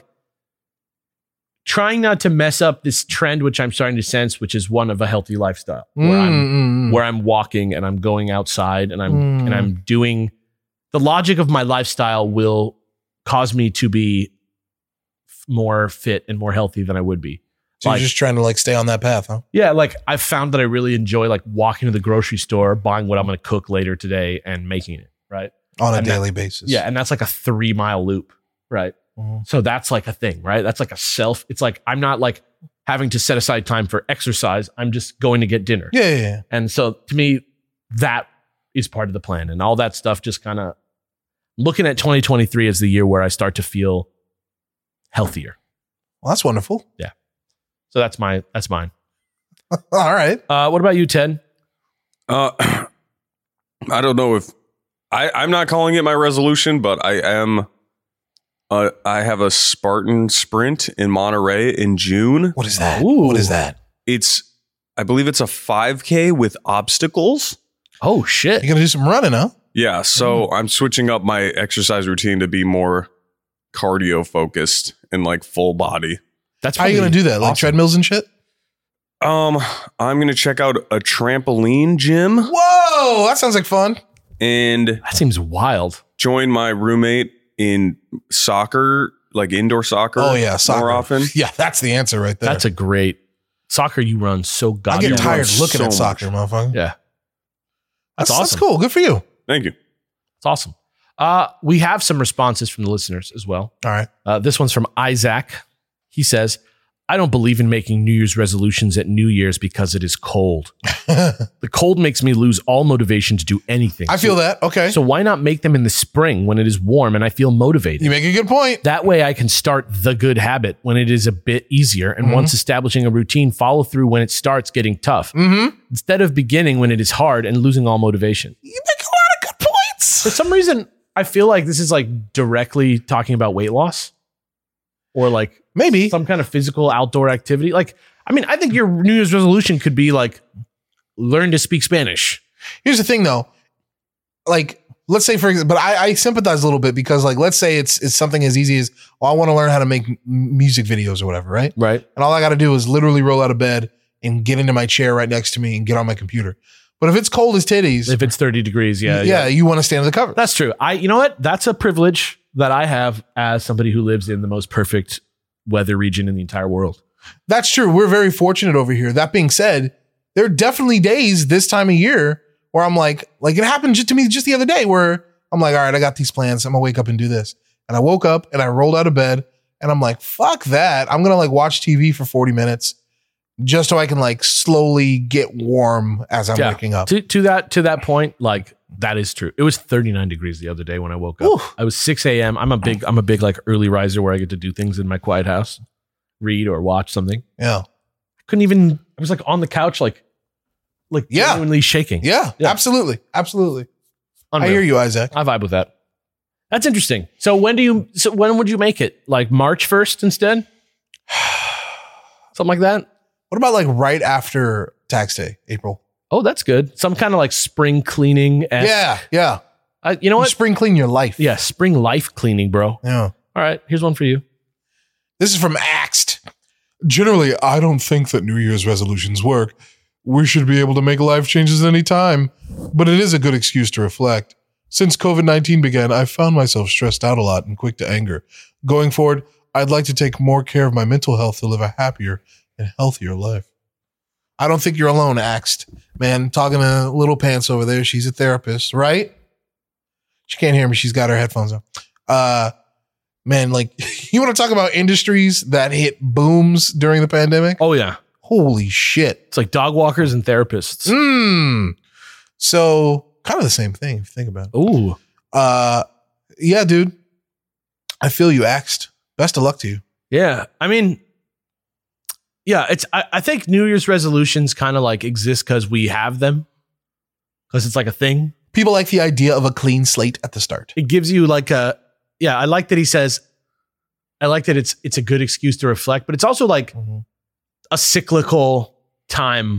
trying not to mess up this trend, which I'm starting to sense, which is one of a healthy lifestyle, where I'm walking and I'm going outside and I'm doing the logic of my lifestyle will cause me to be more fit and more healthy than I would be. So you're just trying to like stay on that path, huh? Yeah, like I've found that I really enjoy like walking to the grocery store, buying what I'm going to cook later today and making it, right? On a daily basis. Yeah, and that's like a 3-mile loop, right? So that's like a thing, right? That's like it's like I'm not like having to set aside time for exercise. I'm just going to get dinner. Yeah. And so to me, that is part of the plan. And all that stuff just kind of looking at 2023 as the year where I start to feel healthier. Well, that's wonderful. Yeah. So that's mine. All right. What about you, Ted? I don't know if I'm not calling it my resolution, but I am. I have a Spartan sprint in Monterey in June. What is that? Ooh. What is that? I believe it's a 5K with obstacles. Oh shit! You're gonna do some running, huh? Yeah, so I'm switching up my exercise routine to be more cardio focused and like full body. That's how are you gonna do that? Like awesome. treadmills and shit? I'm gonna check out a trampoline gym. Whoa, that sounds like fun. And that seems wild. Join my roommate in soccer, like indoor soccer. Oh yeah, soccer more often. Yeah, that's the answer right there. That's a great soccer. You run so goddamn. I get tired looking so at soccer, motherfucker. Yeah, that's awesome. That's cool. Good for you. Thank you. It's awesome. We have some responses from the listeners as well. All right. This one's from Isaac. He says, I don't believe in making New Year's resolutions at New Year's because it is cold. The cold makes me lose all motivation to do anything. I feel that. Okay. So why not make them in the spring when it is warm and I feel motivated? You make a good point. That way I can start the good habit when it is a bit easier. And once establishing a routine, follow through when it starts getting tough. Instead of beginning when it is hard and losing all motivation. You make a lot of good points. For some reason, I feel like this is like directly talking about weight loss or like maybe some kind of physical outdoor activity. Like, I mean, I think your New Year's resolution could be like, learn to speak Spanish. Here's the thing though. Like, let's say for example, but I sympathize a little bit because like, let's say it's something as easy as, well, I want to learn how to make music videos or whatever. Right. Right. And all I got to do is literally roll out of bed and get into my chair right next to me and get on my computer. But if it's cold as titties, If it's 30 degrees. Yeah. you want to stand under the cover. That's true. You know what? That's a privilege that I have as somebody who lives in the most perfect weather region in the entire world. That's true. We're very fortunate over here. That being said, there are definitely days this time of year where I'm like it happened to me just the other day where I'm like, all right, I got these plans. I'm gonna wake up and do this. And I woke up and I rolled out of bed and I'm like, fuck that. I'm gonna like watch TV for 40 minutes just so I can like slowly get warm as I'm waking up. To that point, like that is true. It was 39 degrees the other day when I woke up. Oof. I was 6 a.m. I'm a big like early riser where I get to do things in my quiet house, read or watch something. Yeah. I was like on the couch, like genuinely shaking. Yeah, absolutely. Absolutely. Unreal. I hear you, Isaac. I vibe with that. That's interesting. So when would you make it? Like March 1st instead? Something like that? What about like right after tax day, April? Oh, that's good. Some kind of like spring cleaning. Yeah. You know what? Spring clean your life. Yeah, spring life cleaning, bro. Yeah. All right, here's one for you. This is from Axed. Generally, I don't think that New Year's resolutions work. We should be able to make life changes any time, but it is a good excuse to reflect. Since COVID-19 began, I've found myself stressed out a lot and quick to anger. Going forward, I'd like to take more care of my mental health to live a happier and healthier life. I don't think you're alone, Axed. Man, talking to Little Pants over there. She's a therapist, right? She can't hear me. She's got her headphones on. Man, like, you want to talk about industries that hit booms during the pandemic? Oh, yeah. Holy shit. It's like dog walkers and therapists. So kind of the same thing if you think about it. Ooh. Yeah, dude. I feel you, Axed. Best of luck to you. Yeah. I mean, yeah, I think New Year's resolutions kind of like exist because we have them. Because it's like a thing. People like the idea of a clean slate at the start. It gives you like I like that he says, I like that it's a good excuse to reflect, but it's also like a cyclical time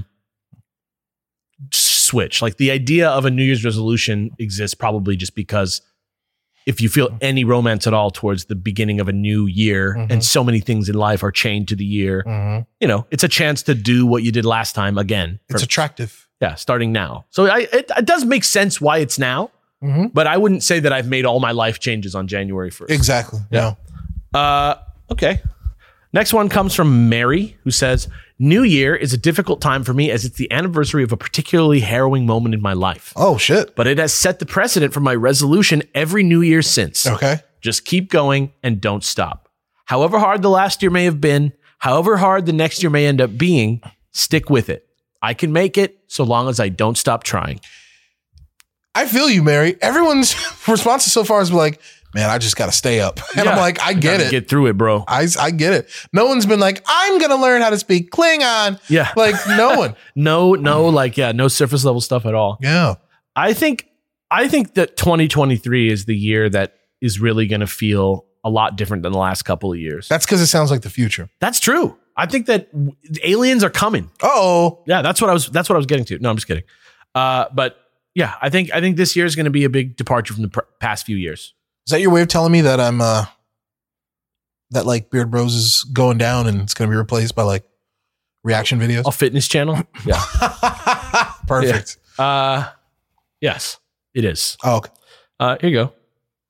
switch. Like the idea of a New Year's resolution exists probably just because if you feel any romance at all towards the beginning of a new year and so many things in life are chained to the year, you know, it's a chance to do what you did last time again. It's attractive. Yeah, starting now. So it does make sense why it's now, but I wouldn't say that I've made all my life changes on January 1st. Exactly. Yeah. Okay. Next one comes from Mary, who says, New Year is a difficult time for me as it's the anniversary of a particularly harrowing moment in my life. Oh, shit. But it has set the precedent for my resolution every New Year since. Okay. Just keep going and don't stop. However hard the last year may have been, however hard the next year may end up being, stick with it. I can make it so long as I don't stop trying. I feel you, Mary. Everyone's responses so far has been like, man, I just got to stay up. And I'm like, I get it. Get through it, bro. I get it. No one's been like, I'm going to learn how to speak Klingon. Yeah. Like no one. No surface level stuff at all. Yeah. I think that 2023 is the year that is really going to feel a lot different than the last couple of years. That's because it sounds like the future. That's true. I think that aliens are coming. Oh, yeah. That's what I was getting to. No, I'm just kidding. But yeah, I think this year is going to be a big departure from the past few years. Is that your way of telling me that I'm that like Beard Bros is going down and it's going to be replaced by like reaction videos? A fitness channel? Yeah. Perfect. Yeah. Yes, it is. Oh, okay. Here you go.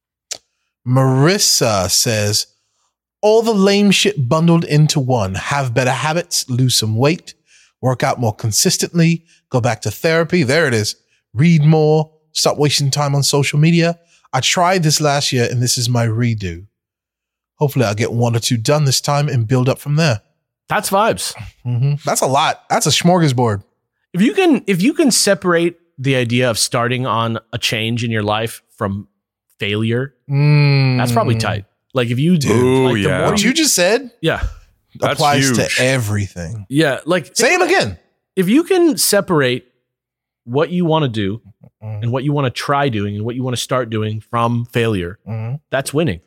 Marissa says, all the lame shit bundled into one. Have better habits, lose some weight, work out more consistently, go back to therapy. There it is. Read more, stop wasting time on social media. I tried this last year and this is my redo. Hopefully I'll get 1 or 2 done this time and build up from there. That's vibes. That's a lot. That's a smorgasbord. If you can separate the idea of starting on a change in your life from failure, that's probably tight. Like if you do, like yeah. What you just said, yeah, applies huge. to everything. Yeah, like Say it again. If you can separate what you want to do and what you want to try doing and what you want to start doing from failure, that's winning.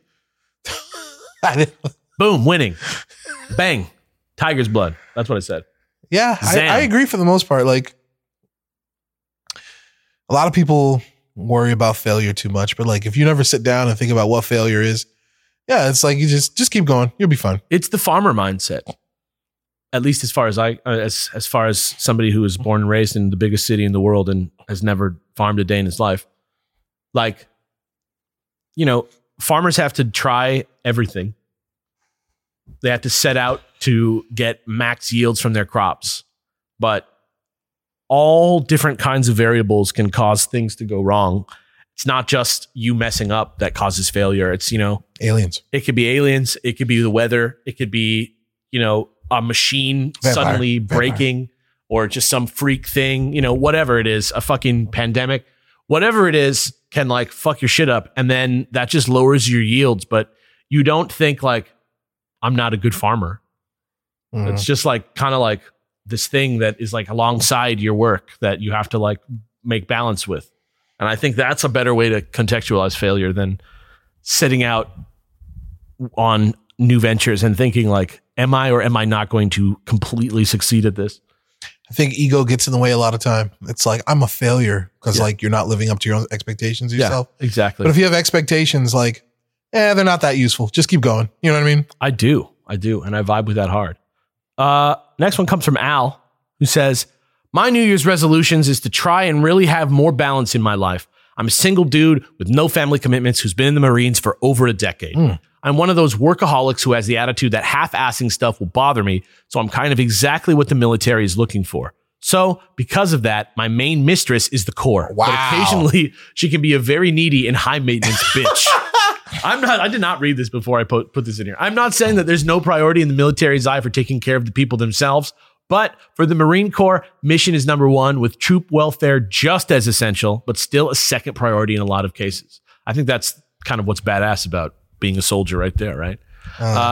Boom, winning. Bang. Tiger's blood. That's what I said. Yeah, I agree for the most part. Like a lot of people worry about failure too much, but like if you never sit down and think about what failure is, yeah, it's like you just keep going. You'll be fine. It's the farmer mindset. At least as far as as far as somebody who was born and raised in the biggest city in the world and has never farmed a day in his life. Like, you know, farmers have to try everything. They have to set out to get max yields from their crops. But all different kinds of variables can cause things to go wrong. It's not just you messing up that causes failure. It's, you know, aliens. It could be aliens. It could be the weather. It could be, you know, a machine suddenly breaking or just some freak thing, you know, whatever it is, a fucking pandemic, whatever it is can like fuck your shit up. And then that just lowers your yields. But you don't think like, I'm not a good farmer. It's just like kind of like this thing that is like alongside your work that you have to like make balance with. And I think that's a better way to contextualize failure than setting out on new ventures and thinking like, am I or am I not going to completely succeed at this? I think ego gets in the way a lot of time. It's like, I'm a failure because like you're not living up to your own expectations yourself. Yeah, exactly. But if you have expectations like, they're not that useful. Just keep going. You know what I mean? I do. And I vibe with that hard. Next one comes from Al, who says, my New Year's resolutions is to try and really have more balance in my life. I'm a single dude with no family commitments who's been in the Marines for over a decade. I'm one of those workaholics who has the attitude that half-assing stuff will bother me, so I'm kind of exactly what the military is looking for. So, because of that, my main mistress is the Corps. Wow. But occasionally, she can be a very needy and high-maintenance bitch. I did not read this before I put this in here. I'm not saying that there's no priority in the military's eye for taking care of the people themselves, but for the Marine Corps, mission is number one, with troop welfare just as essential, but still a second priority in a lot of cases. I think that's kind of what's badass about being a soldier right there, right?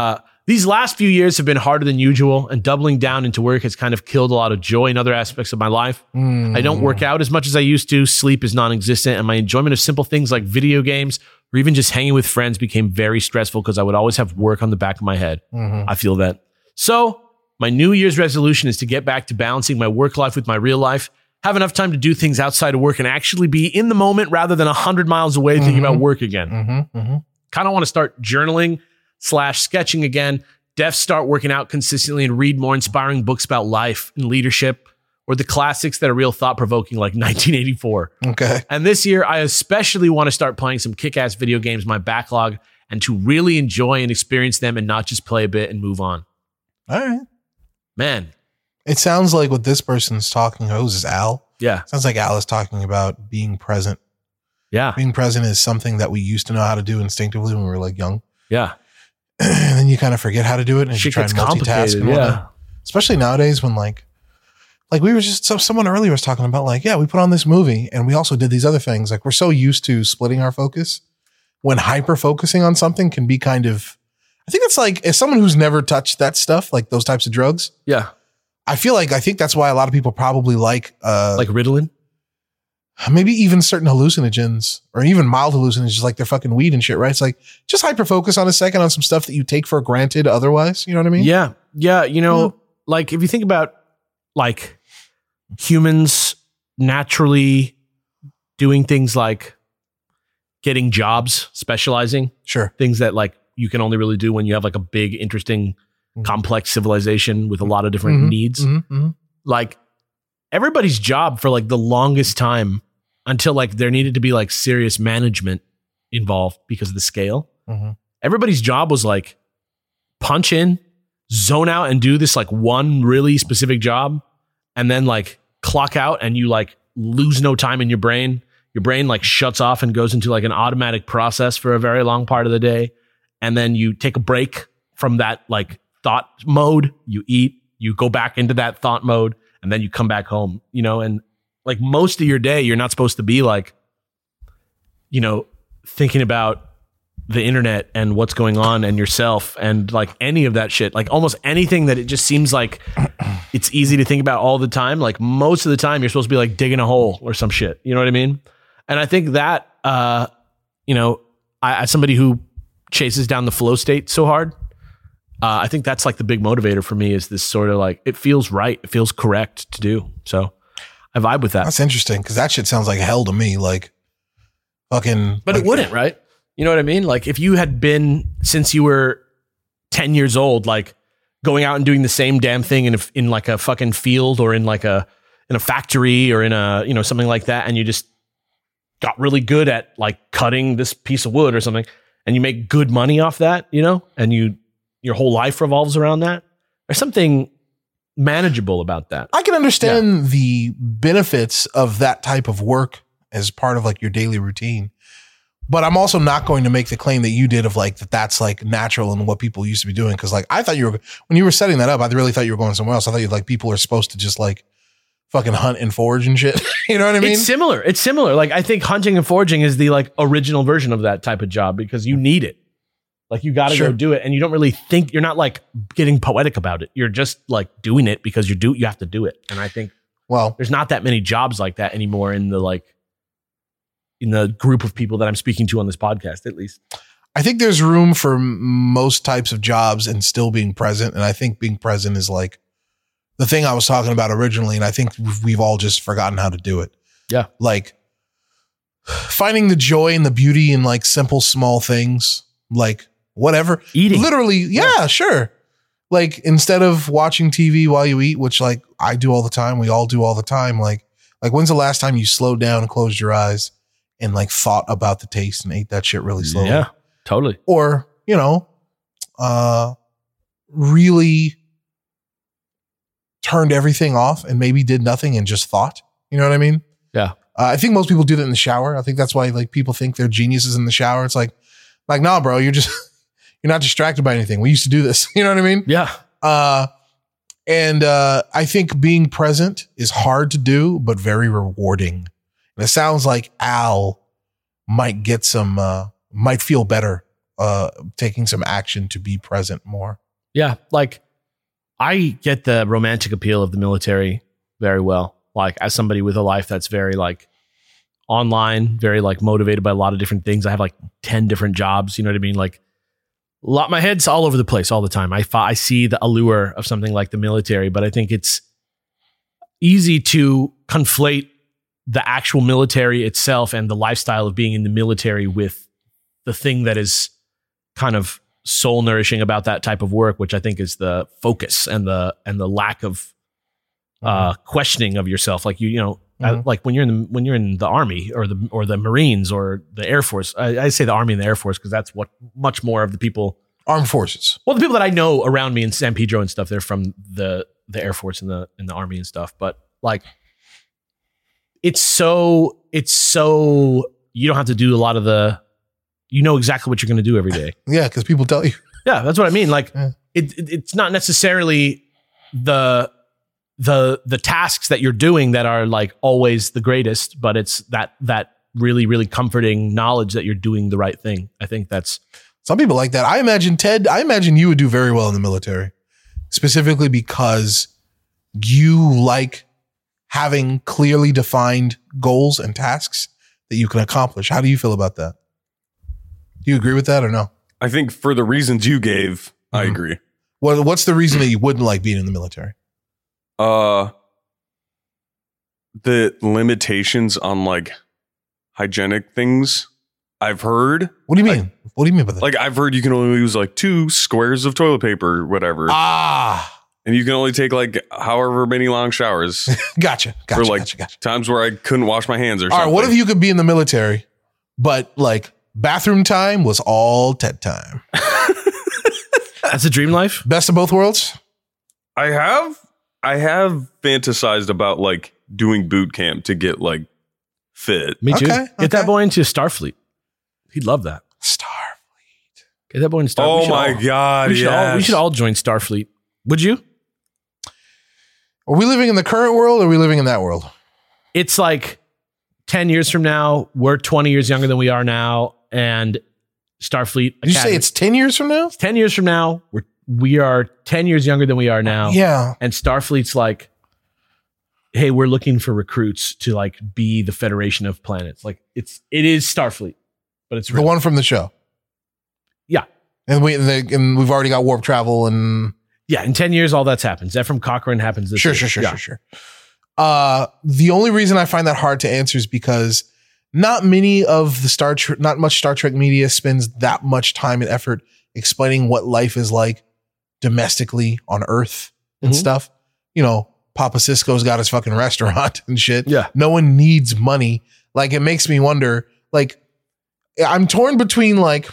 These last few years have been harder than usual, and doubling down into work has kind of killed a lot of joy in other aspects of my life. I don't work out as much as I used to. Sleep is non-existent, and my enjoyment of simple things like video games or even just hanging with friends became very stressful because I would always have work on the back of my head. I feel that. So my New Year's resolution is to get back to balancing my work life with my real life, have enough time to do things outside of work, and actually be in the moment rather than 100 miles away thinking about work again. Kind of want to start journaling / sketching again, start working out consistently and read more inspiring books about life and leadership or the classics that are real thought-provoking like 1984. Okay. And this year, I especially want to start playing some kick-ass video games in my backlog and to really enjoy and experience them and not just play a bit and move on. All right. Man. It sounds like what this person's talking about is Al. Yeah. Sounds like Al is talking about being present. Yeah. Being present is something that we used to know how to do instinctively when we were like young. Yeah. And then you kind of forget how to do it and you Shit try and gets multitask. complicated. And whatnot. Especially nowadays when like we were just, someone earlier was talking about like, yeah, we put on this movie and we also did these other things. Like we're so used to splitting our focus when hyper focusing on something can be kind of, I think it's like, as someone who's never touched that stuff, like those types of drugs, Yeah. I think that's why a lot of people probably like Ritalin? maybe even certain hallucinogens or even mild hallucinogens like their fucking weed and shit, right? It's like just hyper focus on a second on some stuff that you take for granted otherwise. You know what I mean? Yeah. Yeah. You know, like if you think about like humans naturally doing things like getting jobs, specializing, Sure. things that like you can only really do when you have like a big, interesting, complex civilization with a lot of different needs. Like everybody's job for like the longest time until like there needed to be like serious management involved because of the scale. Everybody's job was like punch in, zone out and do this like one really specific job and then like clock out and you like lose no time in your brain. Your brain like shuts off and goes into like an automatic process for a very long part of the day. And then you take a break from that like thought mode, you eat, you go back into that thought mode, and then you come back home, you know, and like most of your day, you're not supposed to be like, you know, thinking about the internet and what's going on and yourself and like any of that shit, like almost anything that it just seems like it's easy to think about all the time. Like most of the time you're supposed to be like digging a hole or some shit. You know what I mean? And I think that, you know, I as somebody who chases down the flow state so hard, I think that's like the big motivator for me is this sort of like, it feels right. It feels correct to do. So I vibe with that. That's interesting because that shit sounds like hell to me. Like fucking. But like, it wouldn't, right? You know what I mean? Like if you had been since you were 10 years old, like going out and doing the same damn thing in like a fucking field or in a factory or in a, you know, something like that. And you just got really good at like cutting this piece of wood or something and you make good money off that, you know, and your whole life revolves around that. There's something manageable about that. I can understand the benefits of that type of work as part of like your daily routine. But I'm also not going to make the claim that you did of like that's like natural and what people used to be doing. Cause like I thought when you were setting that up, I really thought you were going somewhere else. I thought you like people are supposed to just like fucking hunt and forage and shit. You know what I mean? It's similar. Like I think hunting and foraging is the like original version of that type of job because you need it. Like you got to go do it and you don't really think, you're not like getting poetic about it. You're just like doing it because you have to do it. And I think, well, there's not that many jobs like that anymore in the group of people that I'm speaking to on this podcast, at least. I think there's room for most types of jobs and still being present. And I think being present is like the thing I was talking about originally. And I think we've all just forgotten how to do it. Yeah. Like finding the joy and the beauty in like simple, small things, like whatever. Eating. Literally. Yeah, sure. Like instead of watching TV while you eat, which like I do all the time, we all do all the time. Like when's the last time you slowed down and closed your eyes and like thought about the taste and ate that shit really slowly? Yeah, totally. Or, you know, really turned everything off and maybe did nothing and just thought, you know what I mean? Yeah. I think most people do that in the shower. I think that's why like people think they're geniuses in the shower. It's like, nah, bro, you're not distracted by anything. We used to do this. You know what I mean? Yeah. And I think being present is hard to do, but very rewarding. And it sounds like Al might get might feel better taking some action to be present more. Yeah. Like I get the romantic appeal of the military very well. Like as somebody with a life that's very like online, very like motivated by a lot of different things. I have like 10 different jobs. You know what I mean? Like my head's all over the place all the time. I see the allure of something like the military, but I think it's easy to conflate the actual military itself and the lifestyle of being in the military with the thing that is kind of soul nourishing about that type of work, which I think is the focus and the lack of questioning of yourself. Like like when you're in the Army or the Marines or the Air Force. I say the Army and the Air Force because that's what much more of the people. Armed forces. Well, the people that I know around me in San Pedro and stuff, they're from the Air Force and the Army and stuff. But like, it's so you don't have to do a lot of you know exactly what you're going to do every day. Yeah, because people tell you. Yeah, that's what I mean. Like it's not necessarily the tasks that you're doing that are like always the greatest, but it's that really, really comforting knowledge that you're doing the right thing. I think that's some people like that. I imagine you would do very well in the military, specifically because you like having clearly defined goals and tasks that you can accomplish. How do you feel about that? Do you agree with that or no? I think for the reasons you gave, I agree. Well, what's the reason that you wouldn't like being in the military? The limitations on like hygienic things I've heard. What do you mean? What do you mean by that? Like I've heard you can only use like 2 squares of toilet paper or whatever. And you can only take like however many long showers. Gotcha. For like times where I couldn't wash my hands or something. All right, what if you could be in the military, but like bathroom time was all Ted time? That's a dream life. Best of both worlds. I have fantasized about like doing boot camp to get like fit. Me too. Get that boy into Starfleet. He'd love that. Starfleet. Get that boy into Starfleet. Oh my God. We should all join Starfleet. Would you? Are we living in the current world or are we living in that world? It's like 10 years from now, we're 20 years younger than we are now. And Starfleet Academy. Did you say it's 10 years from now? 10 years from now, we are 10 years younger than we are now. Yeah. And Starfleet's like, hey, we're looking for recruits to like be the Federation of Planets. Like it is Starfleet, but it's real. The one from the show. Yeah. And we've already got warp travel and yeah, in 10 years, all that's happened. Ephraim Cochrane happens this year. Sure. The only reason I find that hard to answer is because not much Star Trek media spends that much time and effort explaining what life is like domestically on Earth and stuff. You know, Papa Cisco's got his fucking restaurant and shit. Yeah. No one needs money. Like, it makes me wonder, like, I'm torn between like,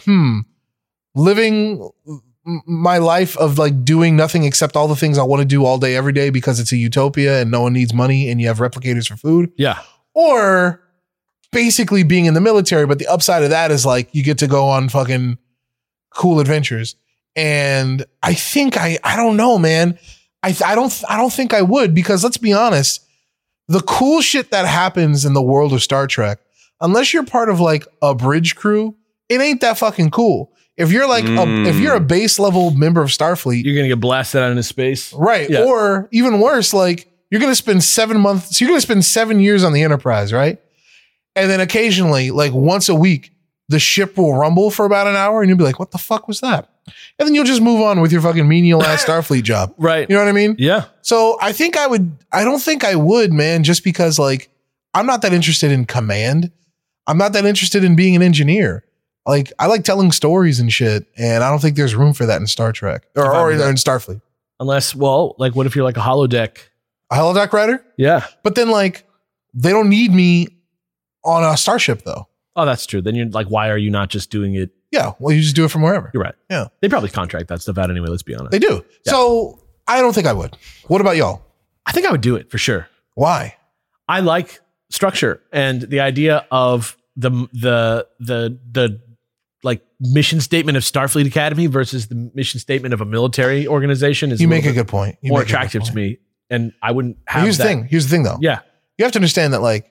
living my life of like doing nothing except all the things I want to do all day, every day because it's a utopia and no one needs money and you have replicators for food. Yeah. Or basically being in the military. But the upside of that is like, you get to go on fucking cool adventures. And I think I don't know, man. I don't think I would, because let's be honest, the cool shit that happens in the world of Star Trek, unless you're part of like a bridge crew, it ain't that fucking cool. If you're like if you're a base level member of Starfleet, you're gonna get blasted out into space, right? Yeah. Or even worse, like you're gonna spend 7 months. So you're gonna spend 7 years on the Enterprise, right? And then occasionally, like once a week, the ship will rumble for about an hour, and you'll be like, "What the fuck was that?" And then you'll just move on with your fucking menial ass Starfleet job, right? You know what I mean? Yeah. So I think I would. I don't think I would, man. Just because like I'm not that interested in command. I'm not that interested in being an engineer. Like, I like telling stories and shit, and I don't think there's room for that in Star Trek or in Starfleet. Unless, well, like, what if you're like a holodeck? A holodeck writer? Yeah. But then, like, they don't need me on a starship, though. Oh, that's true. Then you're like, why are you not just doing it? Yeah, well, you just do it from wherever. You're right. Yeah. They probably contract that stuff out anyway, let's be honest. They do. Yeah. So, I don't think I would. What about y'all? I think I would do it for sure. Why? I like structure and the idea of the like mission statement of Starfleet Academy versus the mission statement of a military organization is you make a good point. More attractive to me, and I wouldn't have. Here's the thing, though. Yeah, you have to understand that, like,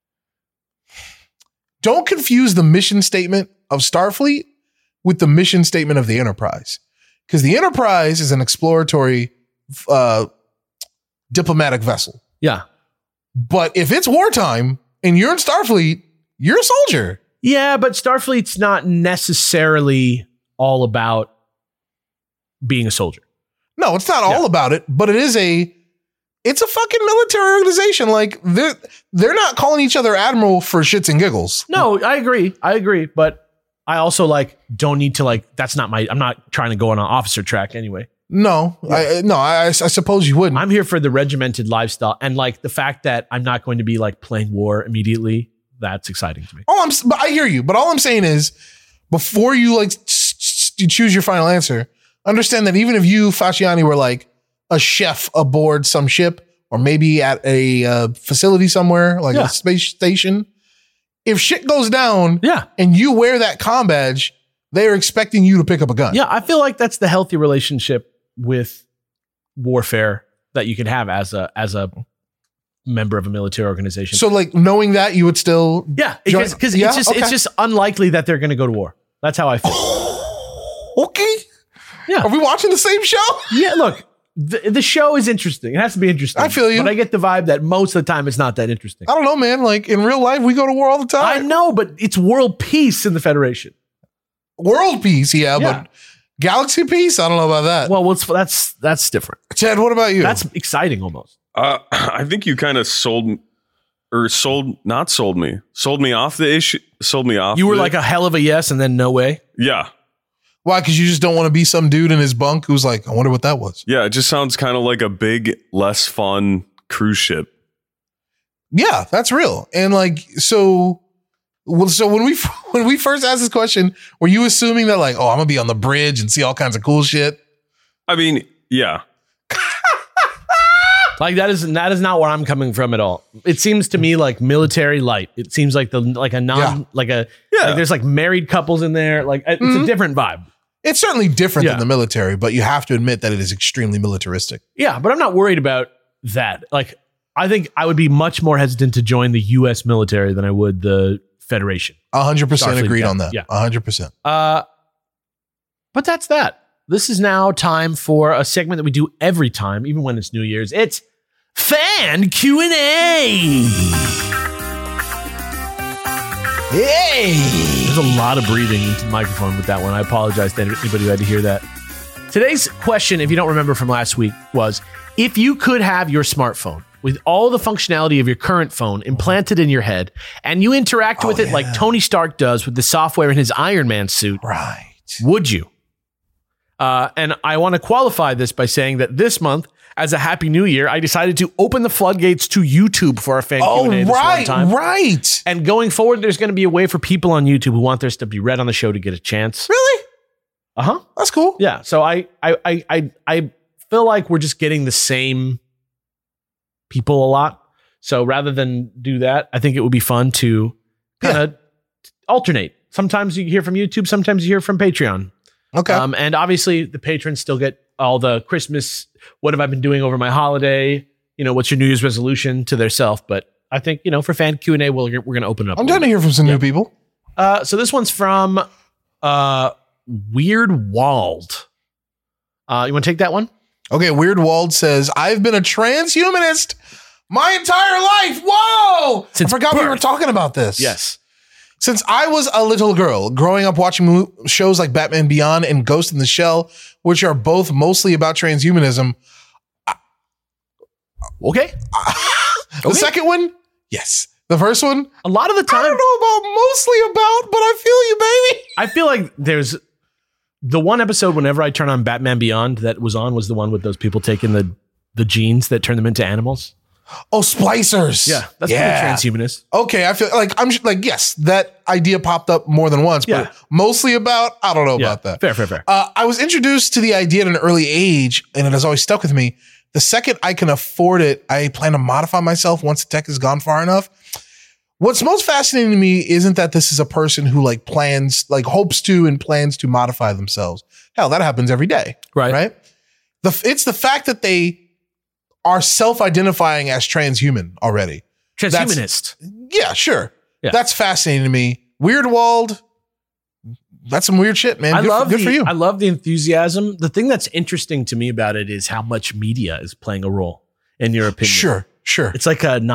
don't confuse the mission statement of Starfleet with the mission statement of the Enterprise. Because the Enterprise is an exploratory diplomatic vessel. Yeah. But if it's wartime and you're in Starfleet, you're a soldier. Yeah, but Starfleet's not necessarily all about being a soldier. No, it's not all about it, but it's a fucking military organization. Like they're not calling each other admiral for shits and giggles. No, I agree. But I also don't need to I'm not trying to go on an officer track anyway. No, I suppose you wouldn't. I'm here for the regimented lifestyle and the fact that I'm not going to be playing war immediately. That's exciting to me. But I hear you. But all I'm saying is, before you you choose your final answer, understand that even if you, Fasciani, were a chef aboard some ship or maybe at a facility somewhere, a space station, if shit goes down, and you wear that comm badge, they are expecting you to pick up a gun. Yeah, I feel like that's the healthy relationship with warfare that you can have as a member of a military organization. So knowing that, you would still because it's just unlikely that they're going to go to war. That's how I feel. Okay. Yeah. Are we watching the same show? Yeah, look, the show is interesting. It has to be interesting. I feel you. But I get the vibe that most of the time it's not that interesting. I don't know, man. In real life, we go to war all the time. I know, but it's world peace in the Federation. World peace, but galaxy peace? I don't know about that. Well, that's different. Ted, what about you? That's exciting almost. I think you kind of sold me off the issue. Sold me off. You were a hell of a yes and then no way. Yeah. Why? Because you just don't want to be some dude in his bunk who's I wonder what that was. Yeah, it just sounds kind of like a big, less fun cruise ship. Yeah, that's real. And so when we first asked this question, were you assuming that I'm gonna be on the bridge and see all kinds of cool shit? I mean, yeah. That is not where I'm coming from at all. It seems to me like military light. It seems like there's married couples in there. It's a different vibe. It's certainly different than the military, but you have to admit that it is extremely militaristic. Yeah, but I'm not worried about that. I think I would be much more hesitant to join the U.S. military than I would the Federation. 100% agreed on that. Yeah, 100%. But that's that. This is now time for a segment that we do every time, even when it's New Year's. It's Fan Q&A. Hey! There's a lot of breathing into the microphone with that one. I apologize to anybody who had to hear that. Today's question, if you don't remember from last week, was if you could have your smartphone with all the functionality of your current phone implanted in your head and you interact with it like Tony Stark does with the software in his Iron Man suit, right? Would you? And I want to qualify this by saying that this month, as a Happy New Year, I decided to open the floodgates to YouTube for our fan Q&A this one time. Right. And going forward, there's going to be a way for people on YouTube who want theirs to be read on the show to get a chance. Really? Uh-huh. That's cool. Yeah. So I feel like we're just getting the same people a lot. So rather than do that, I think it would be fun to kind of alternate. Sometimes you hear from YouTube, sometimes you hear from Patreon. Okay. And obviously the patrons still get all the Christmas, what have I been doing over my holiday? What's your New Year's resolution to their self? But I think, for fan Q&A, we're going to open it up. I'm trying to hear from some new people. So this one's from Weird Wald. You want to take that one? Okay. Weird Wald says, I've been a transhumanist my entire life. Whoa! I forgot we were talking about this. Yes. Since I was a little girl, growing up watching shows like Batman Beyond and Ghost in the Shell, which are both mostly about transhumanism. Okay. The second one, yes. The first one, a lot of the time, I don't know about mostly about, but I feel you, baby. I feel like there's the one episode whenever I turn on Batman Beyond that was the one with those people taking the genes that turn them into animals. Oh, splicers. Yeah, that's pretty transhumanist. Okay, I feel like yes, that idea popped up more than once, but mostly about, I don't know about that. Fair. I was introduced to the idea at an early age, and it has always stuck with me. The second I can afford it, I plan to modify myself once the tech has gone far enough. What's most fascinating to me isn't that this is a person who hopes to and plans to modify themselves. Hell, that happens every day. Right? It's the fact that they are self-identifying as transhuman already. Transhumanist. Yeah, sure. Yeah. That's fascinating to me. Weird Wald, that's some weird shit, man. Good for you. I love the enthusiasm. The thing that's interesting to me about it is how much media is playing a role, in your opinion. Sure. It's like it's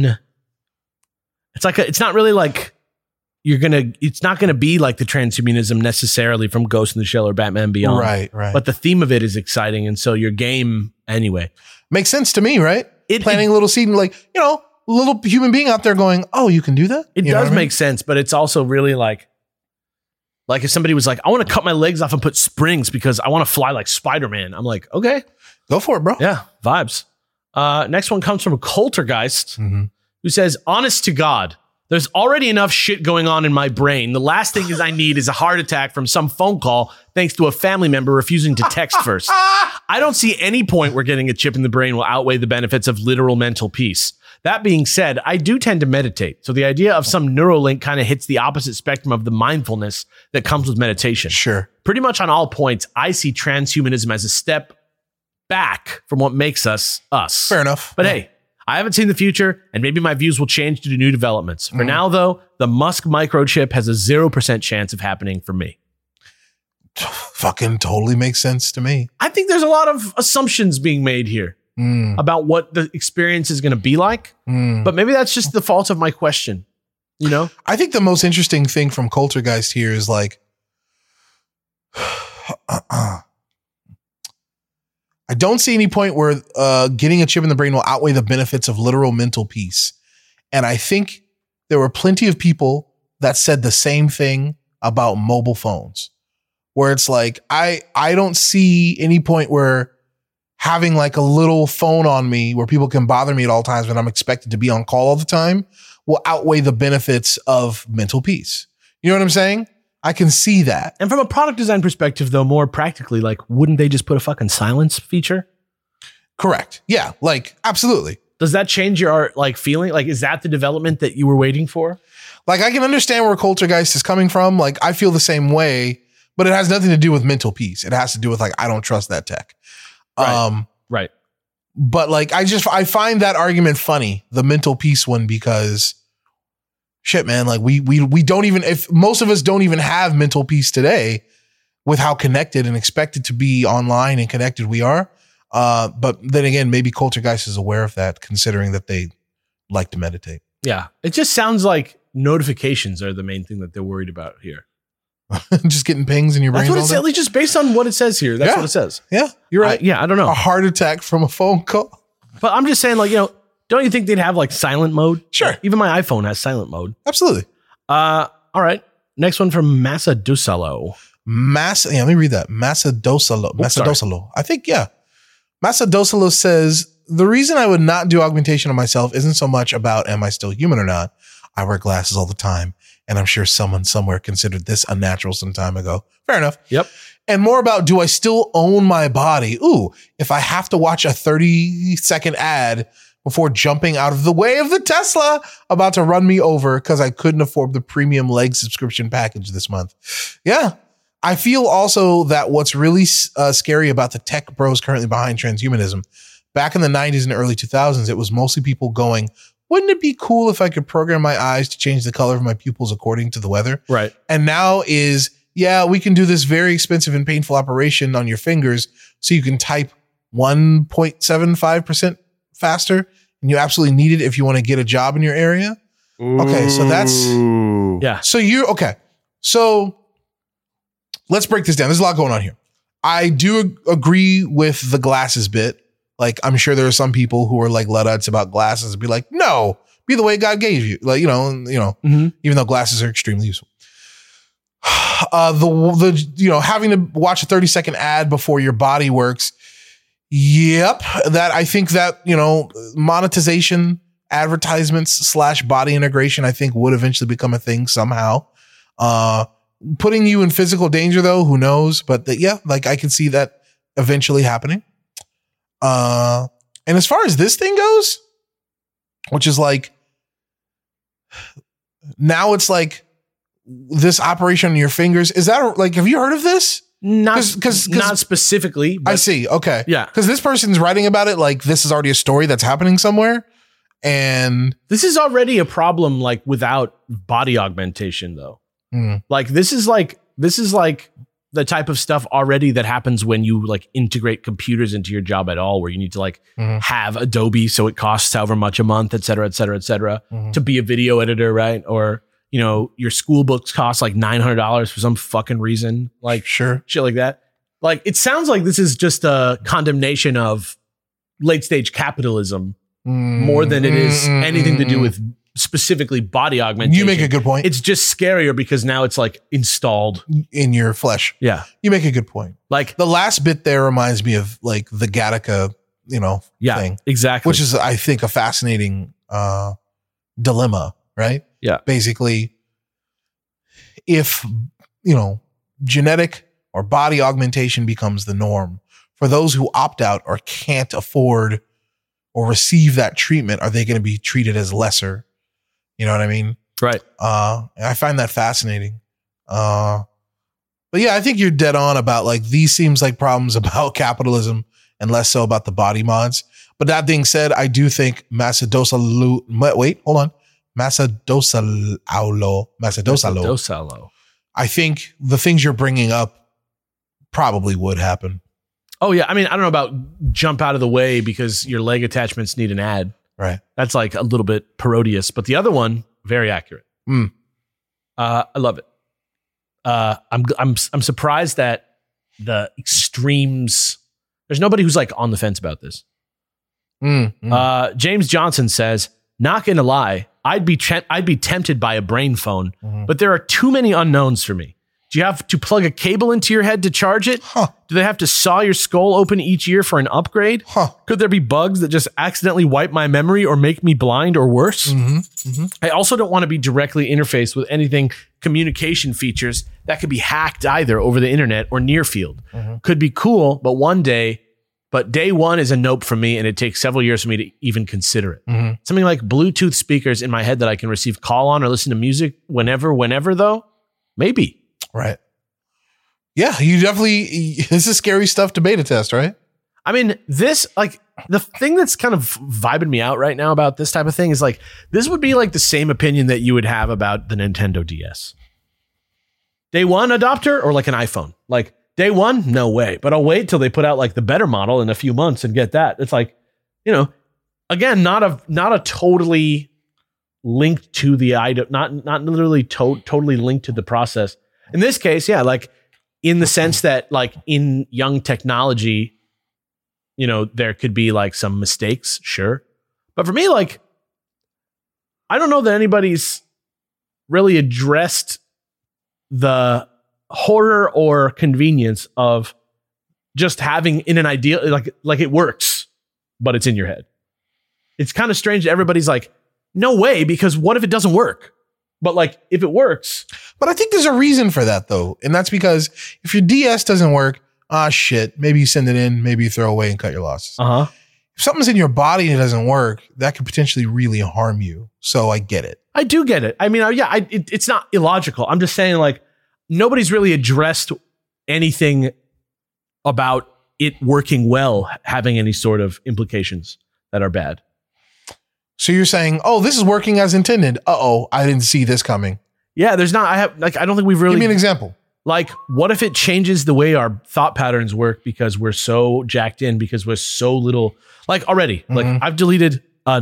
not really like it's not gonna be like the transhumanism necessarily from Ghost in the Shell or Batman Beyond. Right. But the theme of it is exciting. And so your game, anyway. Makes sense to me, right? Planting a little seed and like, little human being out there going, oh, you can do that? It does make sense, but it's also really like if somebody was like, I want to cut my legs off and put springs because I want to fly like Spider-Man. I'm like, okay. Go for it, bro. Yeah, vibes. Next one comes from Coultergeist, who says, honest to God, there's already enough shit going on in my brain. The last thing I need is a heart attack from some phone call thanks to a family member refusing to text first. I don't see any point where getting a chip in the brain will outweigh the benefits of literal mental peace. That being said, I do tend to meditate. So the idea of some Neuralink kind of hits the opposite spectrum of the mindfulness that comes with meditation. Sure. Pretty much on all points, I see transhumanism as a step back from what makes us us. Fair enough. But hey, I haven't seen the future, and maybe my views will change due to new developments. For now, though, the Musk microchip has a 0% chance of happening for me. Fucking totally makes sense to me. I think there's a lot of assumptions being made here about what the experience is going to be like. But maybe that's just the fault of my question. I think the most interesting thing from Coultergeist here is like, I don't see any point where getting a chip in the brain will outweigh the benefits of literal mental peace. And I think there were plenty of people that said the same thing about mobile phones, where it's like, I don't see any point where having like a little phone on me where people can bother me at all times when I'm expected to be on call all the time will outweigh the benefits of mental peace. You know what I'm saying? I can see that. And from a product design perspective, though, more practically, like, wouldn't they just put a fucking silence feature? Correct. Yeah, like, absolutely. Does that change your feeling? Like, is that the development that you were waiting for? Like, I can understand where Coultergeist is coming from. Like, I feel the same way, but it has nothing to do with mental peace. It has to do with like, I don't trust that tech. Right. But like, I find that argument funny, the mental peace one, because shit, man, like we don't even, if most of us don't even have mental peace today with how connected and expected to be online and connected we are. But then again, maybe Coultergeist is aware of that, considering that they like to meditate. Yeah. It just sounds like notifications are the main thing that they're worried about here. Just getting pings in your brain. That's what it says, at least just based on what it says here. That's what it says. Yeah, you're right. I don't know. A heart attack from a phone call. But I'm just saying, like, don't you think they'd have like silent mode? Sure. Like, even my iPhone has silent mode. Absolutely. All right. Next one from Massa Dusalo. Let me read that. Massa Dosalo. I think, yeah. Massa Dosalo says, the reason I would not do augmentation on myself isn't so much about am I still human or not. I wear glasses all the time, and I'm sure someone somewhere considered this unnatural some time ago. Fair enough. Yep. And more about, do I still own my body? Ooh, if I have to watch a 30-second ad before jumping out of the way of the Tesla about to run me over because I couldn't afford the premium leg subscription package this month. Yeah. I feel also that what's really scary about the tech bros currently behind transhumanism, back in the 90s and early 2000s, it was mostly people going, wouldn't it be cool if I could program my eyes to change the color of my pupils according to the weather? Right. And now is, yeah, we can do this very expensive and painful operation on your fingers so you can type 1.75% faster, and you absolutely need it if you want to get a job in your area. Okay, so that's... Yeah. So let's break this down. There's a lot going on here. I do agree with the glasses bit. Like, I'm sure there are some people who are like Luddites about glasses and be like, no, be the way God gave you. Like, even though glasses are extremely useful. Having to watch a 30-second ad before your body works. Yep. That I think that, monetization, advertisements / body integration, I think would eventually become a thing somehow. Putting you in physical danger though, who knows? But I can see that eventually happening. And as far as this thing goes, which is like, now it's like this operation on your fingers. Is that like, have you heard of this? Not specifically. I see. Okay. Yeah. Because this person's writing about it like this is already a story that's happening somewhere. And this is already a problem, like without body augmentation though. Like this is like this is like the type of stuff already that happens when you like integrate computers into your job at all, where you need to like have Adobe, so it costs however much a month, et cetera, to be a video editor, right? Or, you know, your school books cost like $900 for some fucking reason, like Sure. shit like that. Like, it sounds like this is just a condemnation of late stage capitalism more than it is anything to do with specifically body augmentation. You make a good point. It's just scarier because now it's like installed in your flesh. Yeah. You make a good point. Like The last bit there reminds me of like the Gattaca, you know, yeah, thing, exactly. which is, I think, a fascinating dilemma, right? Yeah. Basically, if, you know, genetic or body augmentation becomes the norm, for those who opt out or can't afford or receive that treatment, are they going to be treated as lesser? You know what I mean? right. I find that fascinating. But yeah, I think you're dead on about like, these seems like problems about capitalism and less so about the body mods. But that being said, I do think Macedosalo. I think the things you're bringing up probably would happen. Oh yeah. I mean, I don't know about jump out of the way because your leg attachments need an ad. Right. That's like a little bit parodious, but the other one, very accurate. I love it. I'm surprised that the extremes, there's nobody who's like on the fence about this. James Johnson says, not gonna lie, I'd be tempted by a brain phone, but there are too many unknowns for me. Do you have to plug a cable into your head to charge it? Do they have to saw your skull open each year for an upgrade? Could there be bugs that just accidentally wipe my memory or make me blind or worse? I also don't want to be directly interfaced with anything communication features that could be hacked either over the internet or near field. Could be cool, but day one is a nope for me, and it takes several years for me to even consider it. Something like Bluetooth speakers in my head that I can receive call on or listen to music whenever though, maybe. Right. Yeah, you definitely, this is scary stuff to beta test, right? I mean, this, like, the thing that's kind of vibing me out right now about this type of thing is like, this would be like the same opinion that you would have about the Nintendo DS. Day one adopter or like an iPhone? Like, day one, no way. But I'll wait till they put out like the better model in a few months and get that. It's like, you know, again, not a totally linked to the item, not literally totally linked to the process. In this case, yeah, like in the sense that like in young technology, you know, there could be like some mistakes, sure. But for me, like, I don't know that anybody's really addressed the horror or convenience of just having in an idea, like it works, but it's in your head. It's kind of strange that everybody's like, no way, because what if it doesn't work? But like, if it works. But I think there's a reason for that though. And that's because if your DS doesn't work, shit, maybe you send it in, maybe you throw away and cut your losses. If something's in your body and it doesn't work, that could potentially really harm you. So I get it. I do get it. I mean, it's not illogical. I'm just saying like, nobody's really addressed anything about it working well, having any sort of implications that are bad. So you're saying, oh, this is working as intended. I didn't see this coming. Yeah, there's not. I don't think we've really. Give me an example. Like, what if it changes the way our thought patterns work because we're so jacked in, because we're so little. Like already, like I've deleted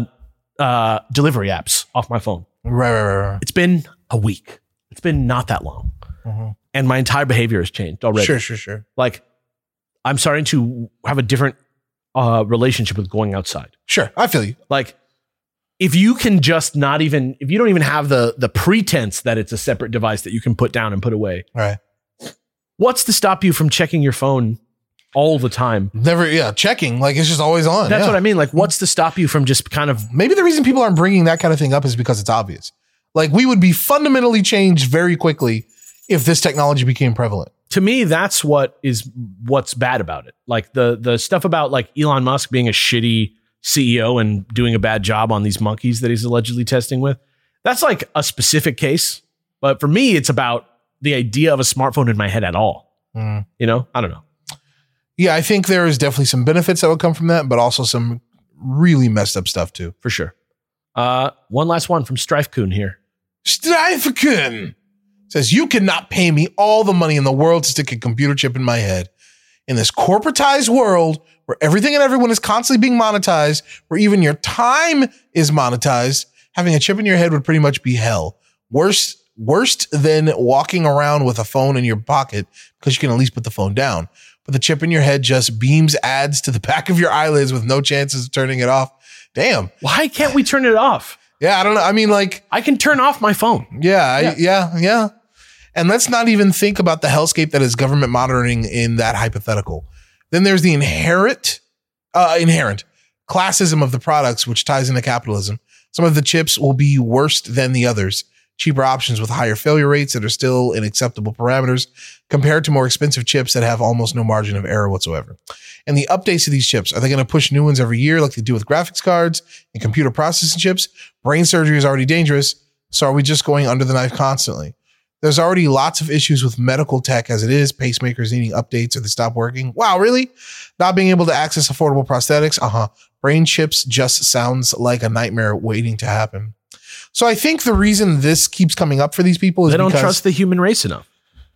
delivery apps off my phone. Right. It's been a week. It's been not that long, and my entire behavior has changed already. Sure. Like, I'm starting to have a different relationship with going outside. Sure, I feel you. Like, if you can just if you don't even have the pretense that it's a separate device that you can put down and put away. Right. What's to stop you from checking your phone all the time? Never, checking. Like, it's just always on. That's what I mean. Like, what's to stop you from just kind of... Maybe the reason people aren't bringing that kind of thing up is because it's obvious. Like, we would be fundamentally changed very quickly if this technology became prevalent. To me, that's what's bad about it. Like, the stuff about like Elon Musk being a shitty CEO and doing a bad job on these monkeys that he's allegedly testing with. That's like a specific case. But for me, it's about the idea of a smartphone in my head at all. You know, I don't know. Yeah, I think there is definitely some benefits that would come from that, but also some really messed up stuff too. For sure. One last one from Strifecoon here. Strifecoon. says, you cannot pay me all the money in the world to stick a computer chip in my head. In this corporatized world where everything and everyone is constantly being monetized, where even your time is monetized, having a chip in your head would pretty much be hell. Worse than walking around with a phone in your pocket because you can at least put the phone down. But the chip in your head just beams ads to the back of your eyelids with no chances of turning it off. Damn. Why can't we turn it off? Yeah, I don't know. I mean, like, I can turn off my phone. Yeah. And let's not even think about the hellscape that is government monitoring in that hypothetical. Then there's the inherent classism of the products, which ties into capitalism. Some of the chips will be worse than the others. Cheaper options with higher failure rates that are still in acceptable parameters compared to more expensive chips that have almost no margin of error whatsoever. And the updates to these chips, are they going to push new ones every year like they do with graphics cards and computer processing chips? Brain surgery is already dangerous. So are we just going under the knife constantly? There's already lots of issues with medical tech as it is. Pacemakers needing updates or they stop working. Wow, really? Not being able to access affordable prosthetics? Brain chips just sounds like a nightmare waiting to happen. So I think the reason this keeps coming up for these people is they don't because trust the human race enough.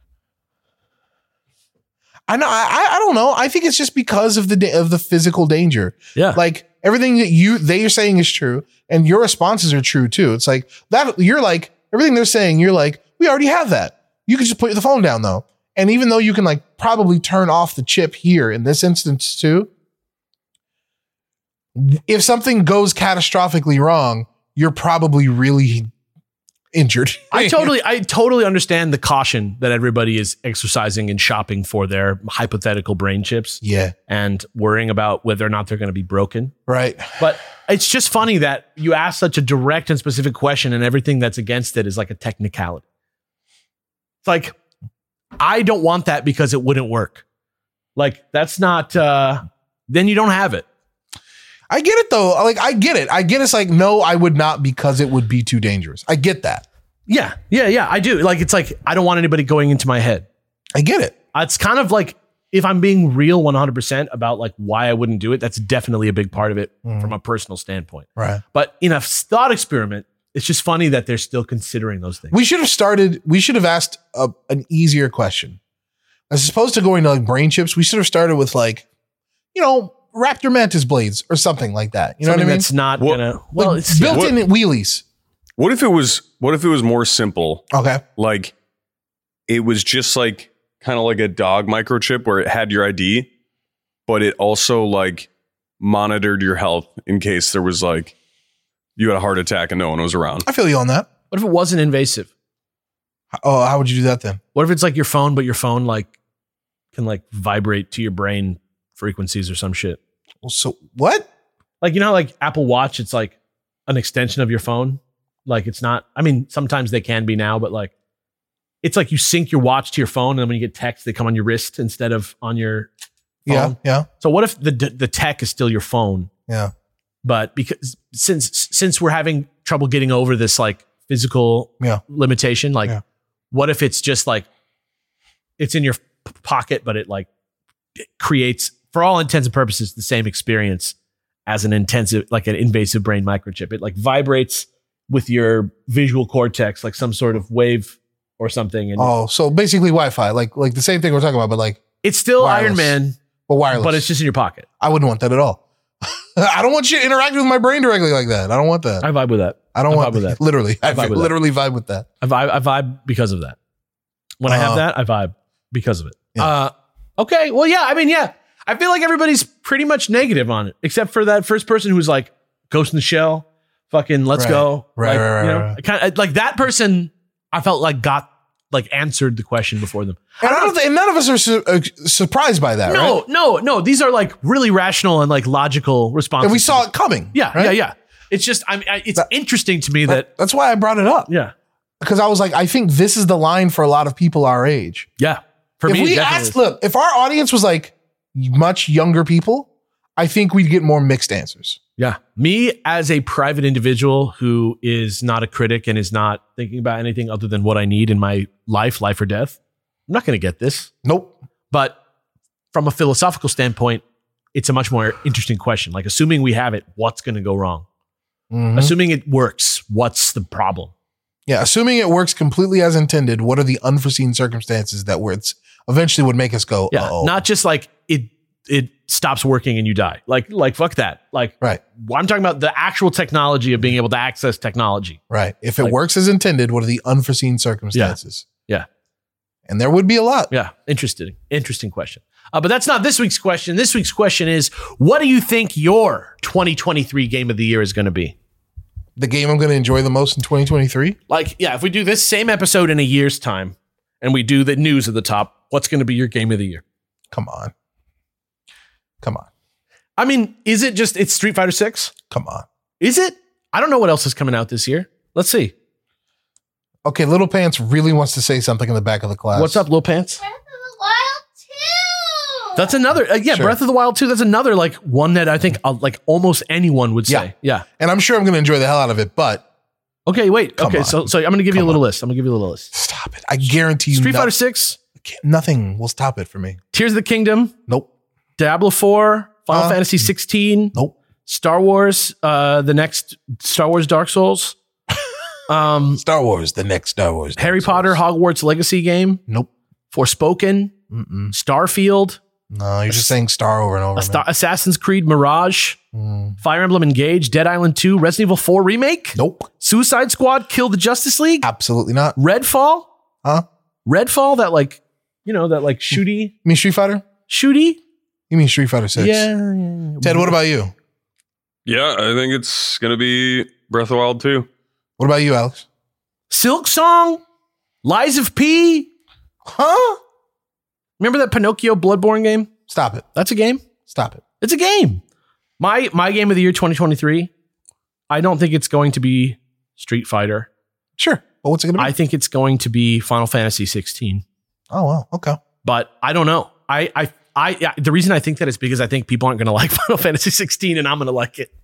I know. I don't know. I think it's just because of the physical danger. Yeah. Like everything that they are saying is true and your responses are true too. It's like that. You're like everything they're saying. You're like, we already have that. You can just put the phone down though. And even though you can like probably turn off the chip here in this instance too, if something goes catastrophically wrong, you're probably really injured. I totally understand the caution that everybody is exercising and shopping for their hypothetical brain chips. Yeah. And worrying about whether or not they're going to be broken. Right. But it's just funny that you ask such a direct and specific question and everything that's against it is like a technicality. It's like, I don't want that because it wouldn't work. Like, that's not, then you don't have it. I get it though. Like, I get it. It's like, no, I would not because it would be too dangerous. I get that. Yeah. I do. Like, it's like, I don't want anybody going into my head. I get it. It's kind of like, if I'm being real 100% about like why I wouldn't do it, that's definitely a big part of it from a personal standpoint. Right. But in a thought experiment, it's just funny that they're still considering those things. We should have asked an easier question. As opposed to going to like brain chips, we should have started with like, Raptor Mantis blades or something like that. You know what I mean? That's not gonna. Well, like it's built-in wheelies. What if it was more simple? Okay. Like it was just like kind of like a dog microchip where it had your ID, but it also like monitored your health in case there was like you had a heart attack and no one was around. I feel you on that. What if it wasn't invasive? Oh, how would you do that then? What if it's like your phone, but your phone like can like vibrate to your brain frequencies or some shit? Well, so what? Like, you know, like Apple Watch, it's like an extension of your phone. Like it's not, I mean, sometimes they can be now, but like, it's like you sync your watch to your phone and then when you get texts, they come on your wrist instead of on your phone. Yeah. So what if the tech is still your phone? Yeah. But because since we're having trouble getting over this like physical limitation, like what if it's just like, it's in your pocket, but it like it creates, for all intents and purposes, the same experience as an invasive brain microchip. It like vibrates with your visual cortex, like some sort of wave or something. And so basically Wi-Fi, like the same thing we're talking about, but like it's still wireless. Iron Man, but wireless. But it's just in your pocket. I wouldn't want that at all. I don't want you interacting with my brain directly like that. I don't want that. I vibe with that. I don't want that. Literally, I literally vibe with that. I vibe because of that. When I have that, I vibe because of it. Yeah. Okay. Well, yeah. I mean, yeah. I feel like everybody's pretty much negative on it, except for that first person who's like Ghost in the Shell, fucking let's go. Right. Kind of like that person. I felt like got like answered the question before them. And none of us are surprised by that. No. These are like really rational and like logical responses. And we saw it coming. Yeah. It's just, it's interesting to me that's why I brought it up. Yeah. Because I was like, I think this is the line for a lot of people our age. Yeah. For me, if our audience was like much younger people, I think we'd get more mixed answers. Yeah. Me as a private individual who is not a critic and is not thinking about anything other than what I need in my life or death, I'm not going to get this. Nope. But from a philosophical standpoint, it's a much more interesting question. Like, assuming we have it, what's going to go wrong? Mm-hmm. Assuming it works, what's the problem? Yeah, assuming it works completely as intended, what are the unforeseen circumstances that where it's eventually would make us go, Yeah, oh, not just like it stops working and you die. Like fuck that. Like, right, I'm talking about the actual technology of being able to access technology. right. If it Like- works as intended, what are the unforeseen circumstances? Yeah. And there would be a lot. Yeah, interesting question. But that's not this week's question. This week's question is, what do you think your 2023 game of the year is going to be? The game I'm going to enjoy the most in 2023? Like, yeah, if we do this same episode in a year's time and we do the news at the top, what's going to be your game of the year? Come on. I mean, is it just, it's Street Fighter 6? Come on. Is it? I don't know what else is coming out this year. Let's see. Okay, Little Pants really wants to say something in the back of the class. What's up, Lil Pants? Breath of the Wild 2. That's another, Sure. Breath of the Wild 2. That's another like one that I think like almost anyone would say. Yeah. And I'm sure I'm going to enjoy the hell out of it, but Okay, wait. Come Okay, on. so I'm going to give you a Come little on. list. I'm going to give you a little list. stop it. I guarantee you Street Fighter 6, nothing will stop it for me. Tears of the Kingdom, Nope. Diablo 4, Final Fantasy 16, Nope. Star Wars, the next Star Wars Dark Souls, Star Wars, the next Star Wars. Harry Potter Hogwarts Legacy game, Nope. Forspoken, Mm-mm. Starfield, No, you're just saying Star over and over. man. Assassin's Creed Mirage, Fire Emblem Engage, Dead Island 2, Resident Evil 4 Remake, Nope. Suicide Squad, Kill the Justice League, Absolutely not. Redfall, Huh? Redfall, that like, that like shooty. You mean Street Fighter? You mean Street Fighter 6? Yeah. Ted, what about you? Yeah, I think it's going to be Breath of the Wild 2. What about you, Alex? Silk Song, Lies of P. Huh? Remember that Pinocchio Bloodborne game? Stop it. That's a game. Stop it. It's a game. My game of the year 2023. I don't think it's going to be Street Fighter. Sure. But what's it going to be? I think it's going to be Final Fantasy 16. Oh, well. Okay. But I don't know. The reason I think that is because I think people aren't going to like Final Fantasy 16 and I'm going to like it.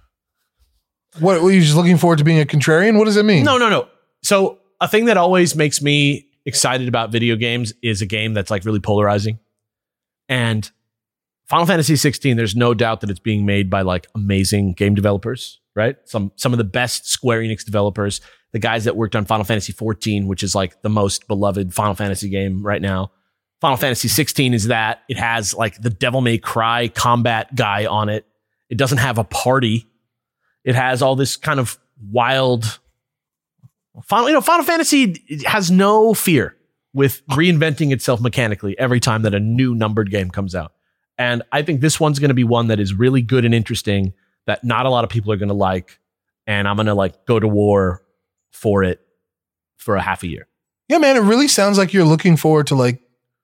What were you just looking forward to being a contrarian? What does it mean? No. So a thing that always makes me excited about video games is a game that's like really polarizing. And Final Fantasy 16, there's no doubt that it's being made by like amazing game developers, right? Some of the best Square Enix developers, the guys that worked on Final Fantasy 14, which is like the most beloved Final Fantasy game right now. Final Fantasy 16 is that. It has like the Devil May Cry combat guy on it. It doesn't have a party. It has all this kind of wild. Final Fantasy has no fear with reinventing itself mechanically every time that a new numbered game comes out. And I think this one's going to be one that is really good and interesting that not a lot of people are going to like. And I'm going to like go to war for it for a half a year. Yeah, man. It really sounds like you're looking forward to like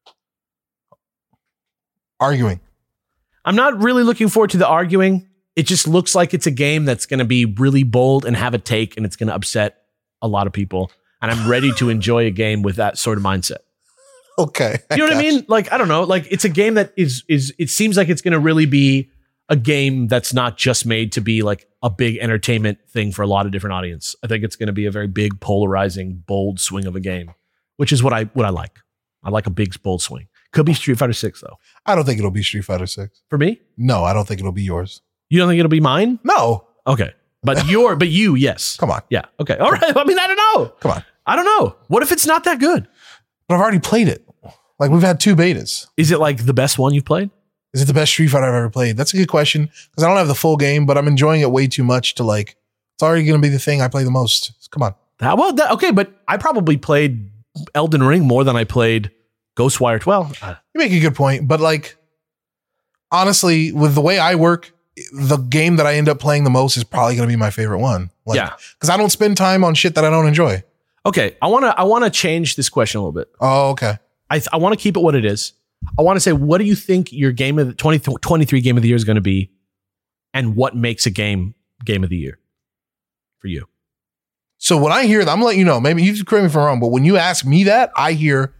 arguing. I'm not really looking forward to the arguing. It just looks like it's a game that's going to be really bold and have a take, and it's going to upset a lot of people. And I'm ready to enjoy a game with that sort of mindset. Okay. You know what I gotcha. mean? Like, I don't know. Like, it's a game that is it seems like it's going to really be a game that's not just made to be like a big entertainment thing for a lot of different audience. I think it's going to be a very big, polarizing, bold swing of a game, which is what I like. I like a big, bold swing. Could be Street Fighter 6 though. I don't think it'll be Street Fighter 6. For me? No, I don't think it'll be yours. You don't think it'll be mine? No. Okay. But you, yes. Come on. Yeah. Okay. All right. I mean, I don't know. Come on. I don't know. What if it's not that good? But I've already played it. Like we've had 2 betas. Is it like the best one you've played? Is it the best Street Fighter I've ever played? That's a good question because I don't have the full game, but I'm enjoying it way too much to like, it's already going to be the thing I play the most. Come on. Okay, but I probably played Elden Ring more than I played Ghostwire 12. You make a good point, but like, honestly, with the way I work, the game that I end up playing the most is probably going to be my favorite one. Like, Yeah. Because I don't spend time on shit that I don't enjoy. Okay, I want to change this question a little bit. Oh, okay. I want to keep it what it is. I want to say, what do you think your game of the 2023 game of the year is going to be, and what makes a game of the year for you? So when I hear that, I'm letting you know, maybe you correct me if I'm wrong, but when you ask me that, I hear,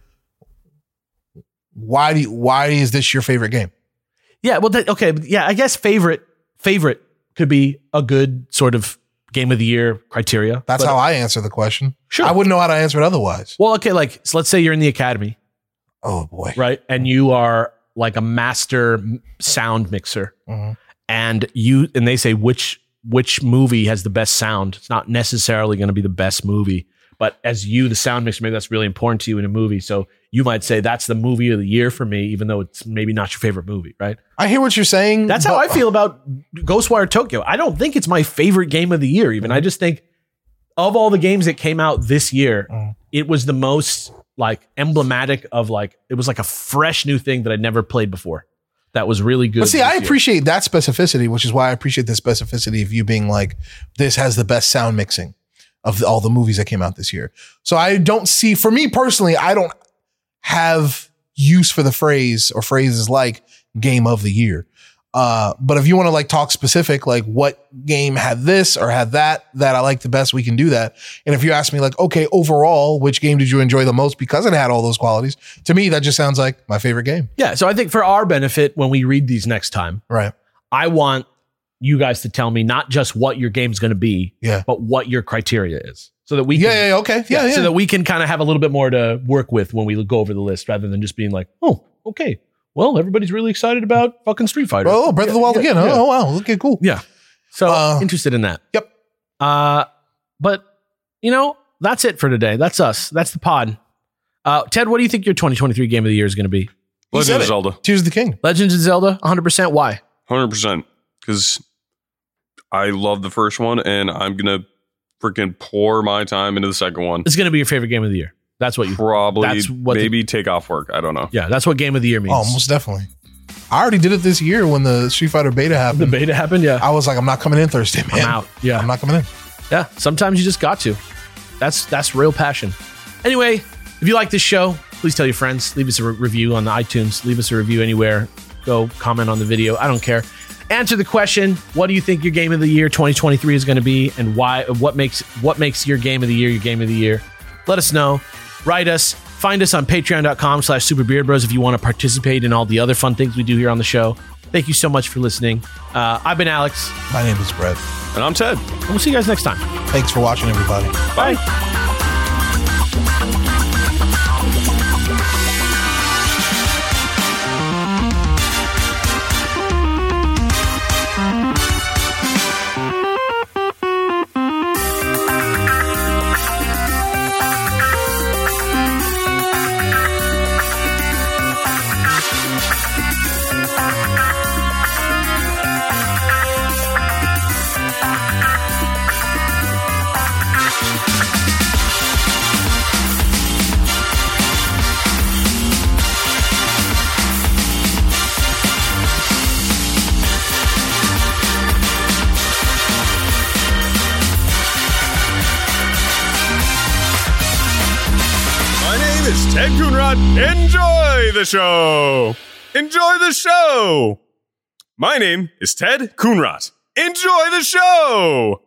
why is this your favorite game? Yeah, well, okay, yeah, I guess favorite could be a good sort of game of the year criteria. That's But- how I answer the question. Sure. I wouldn't know how to answer it otherwise. Well, okay, like so let's say you're in the academy, Oh boy. right? And you are like a master sound mixer, Mhm. and they say which movie has the best sound. It's not necessarily going to be the best movie, But as you, the sound mixer, maybe that's really important to you in a movie. So you might say that's the movie of the year for me, even though it's maybe not your favorite movie, right? I hear what you're saying. That's how I feel about Ghostwire Tokyo. I don't think it's my favorite game of the year, even. I just think of all the games that came out this year, it was the most like emblematic of like, it was like a fresh new thing that I'd never played before. That was really good. But see, I appreciate that specificity, which is why I appreciate the specificity of you being like, this has the best sound mixing of all the movies that came out this year. So I don't see, for me personally, I don't have use for the phrase or phrases like game of the year. But if you want to like talk specific, like what game had this or had that I like the best, we can do that. And if you ask me like, okay, overall, which game did you enjoy the most because it had all those qualities? To me, that just sounds like my favorite game. Yeah. So I think for our benefit, when we read these next time, Right. I want you guys to tell me not just what your game's going to be, but what your criteria is. So that we can, okay. Yeah. So that we can kind of have a little bit more to work with when we go over the list rather than just being like, oh, okay. Well, everybody's really excited about fucking Street Fighter. Oh, Breath of the Wild again. Yeah. Oh, wow. Okay, cool. Yeah. So interested in that. Yep. But, you know, that's it for today. That's us. That's the pod. Ted, what do you think your 2023 game of the year is going to be? Legend of Zelda. Tears of the King. Legends of Zelda, 100%. Why? 100%. Because I love the first one, and I'm going to freaking pour my time into the second one. It's going to be your favorite game of the year. That's what you probably that's what maybe take off work. I don't know. Yeah, that's what game of the year means. Oh, most definitely. I already did it this year when the Street Fighter beta happened. The beta happened, yeah. I was like, I'm not coming in Thursday, man. I'm out. Yeah. I'm not coming in. Yeah. Sometimes you just got to. That's real passion. Anyway, if you like this show, please tell your friends. Leave us a review on the iTunes. Leave us a review anywhere. Go comment on the video. I don't care. Answer the question, what do you think your game of the year 2023 is going to be, and why? What makes your game of the year your game of the year? Let us know. Write us. Find us on patreon.com/superbeardbros if you want to participate in all the other fun things we do here on the show. Thank you so much for listening. I've been Alex. My name is Brett. And I'm Ted. And we'll see you guys next time. Thanks for watching, everybody. Bye. Ted Coonrod, enjoy the show. Enjoy the show. My name is Ted Coonrod. Enjoy the show.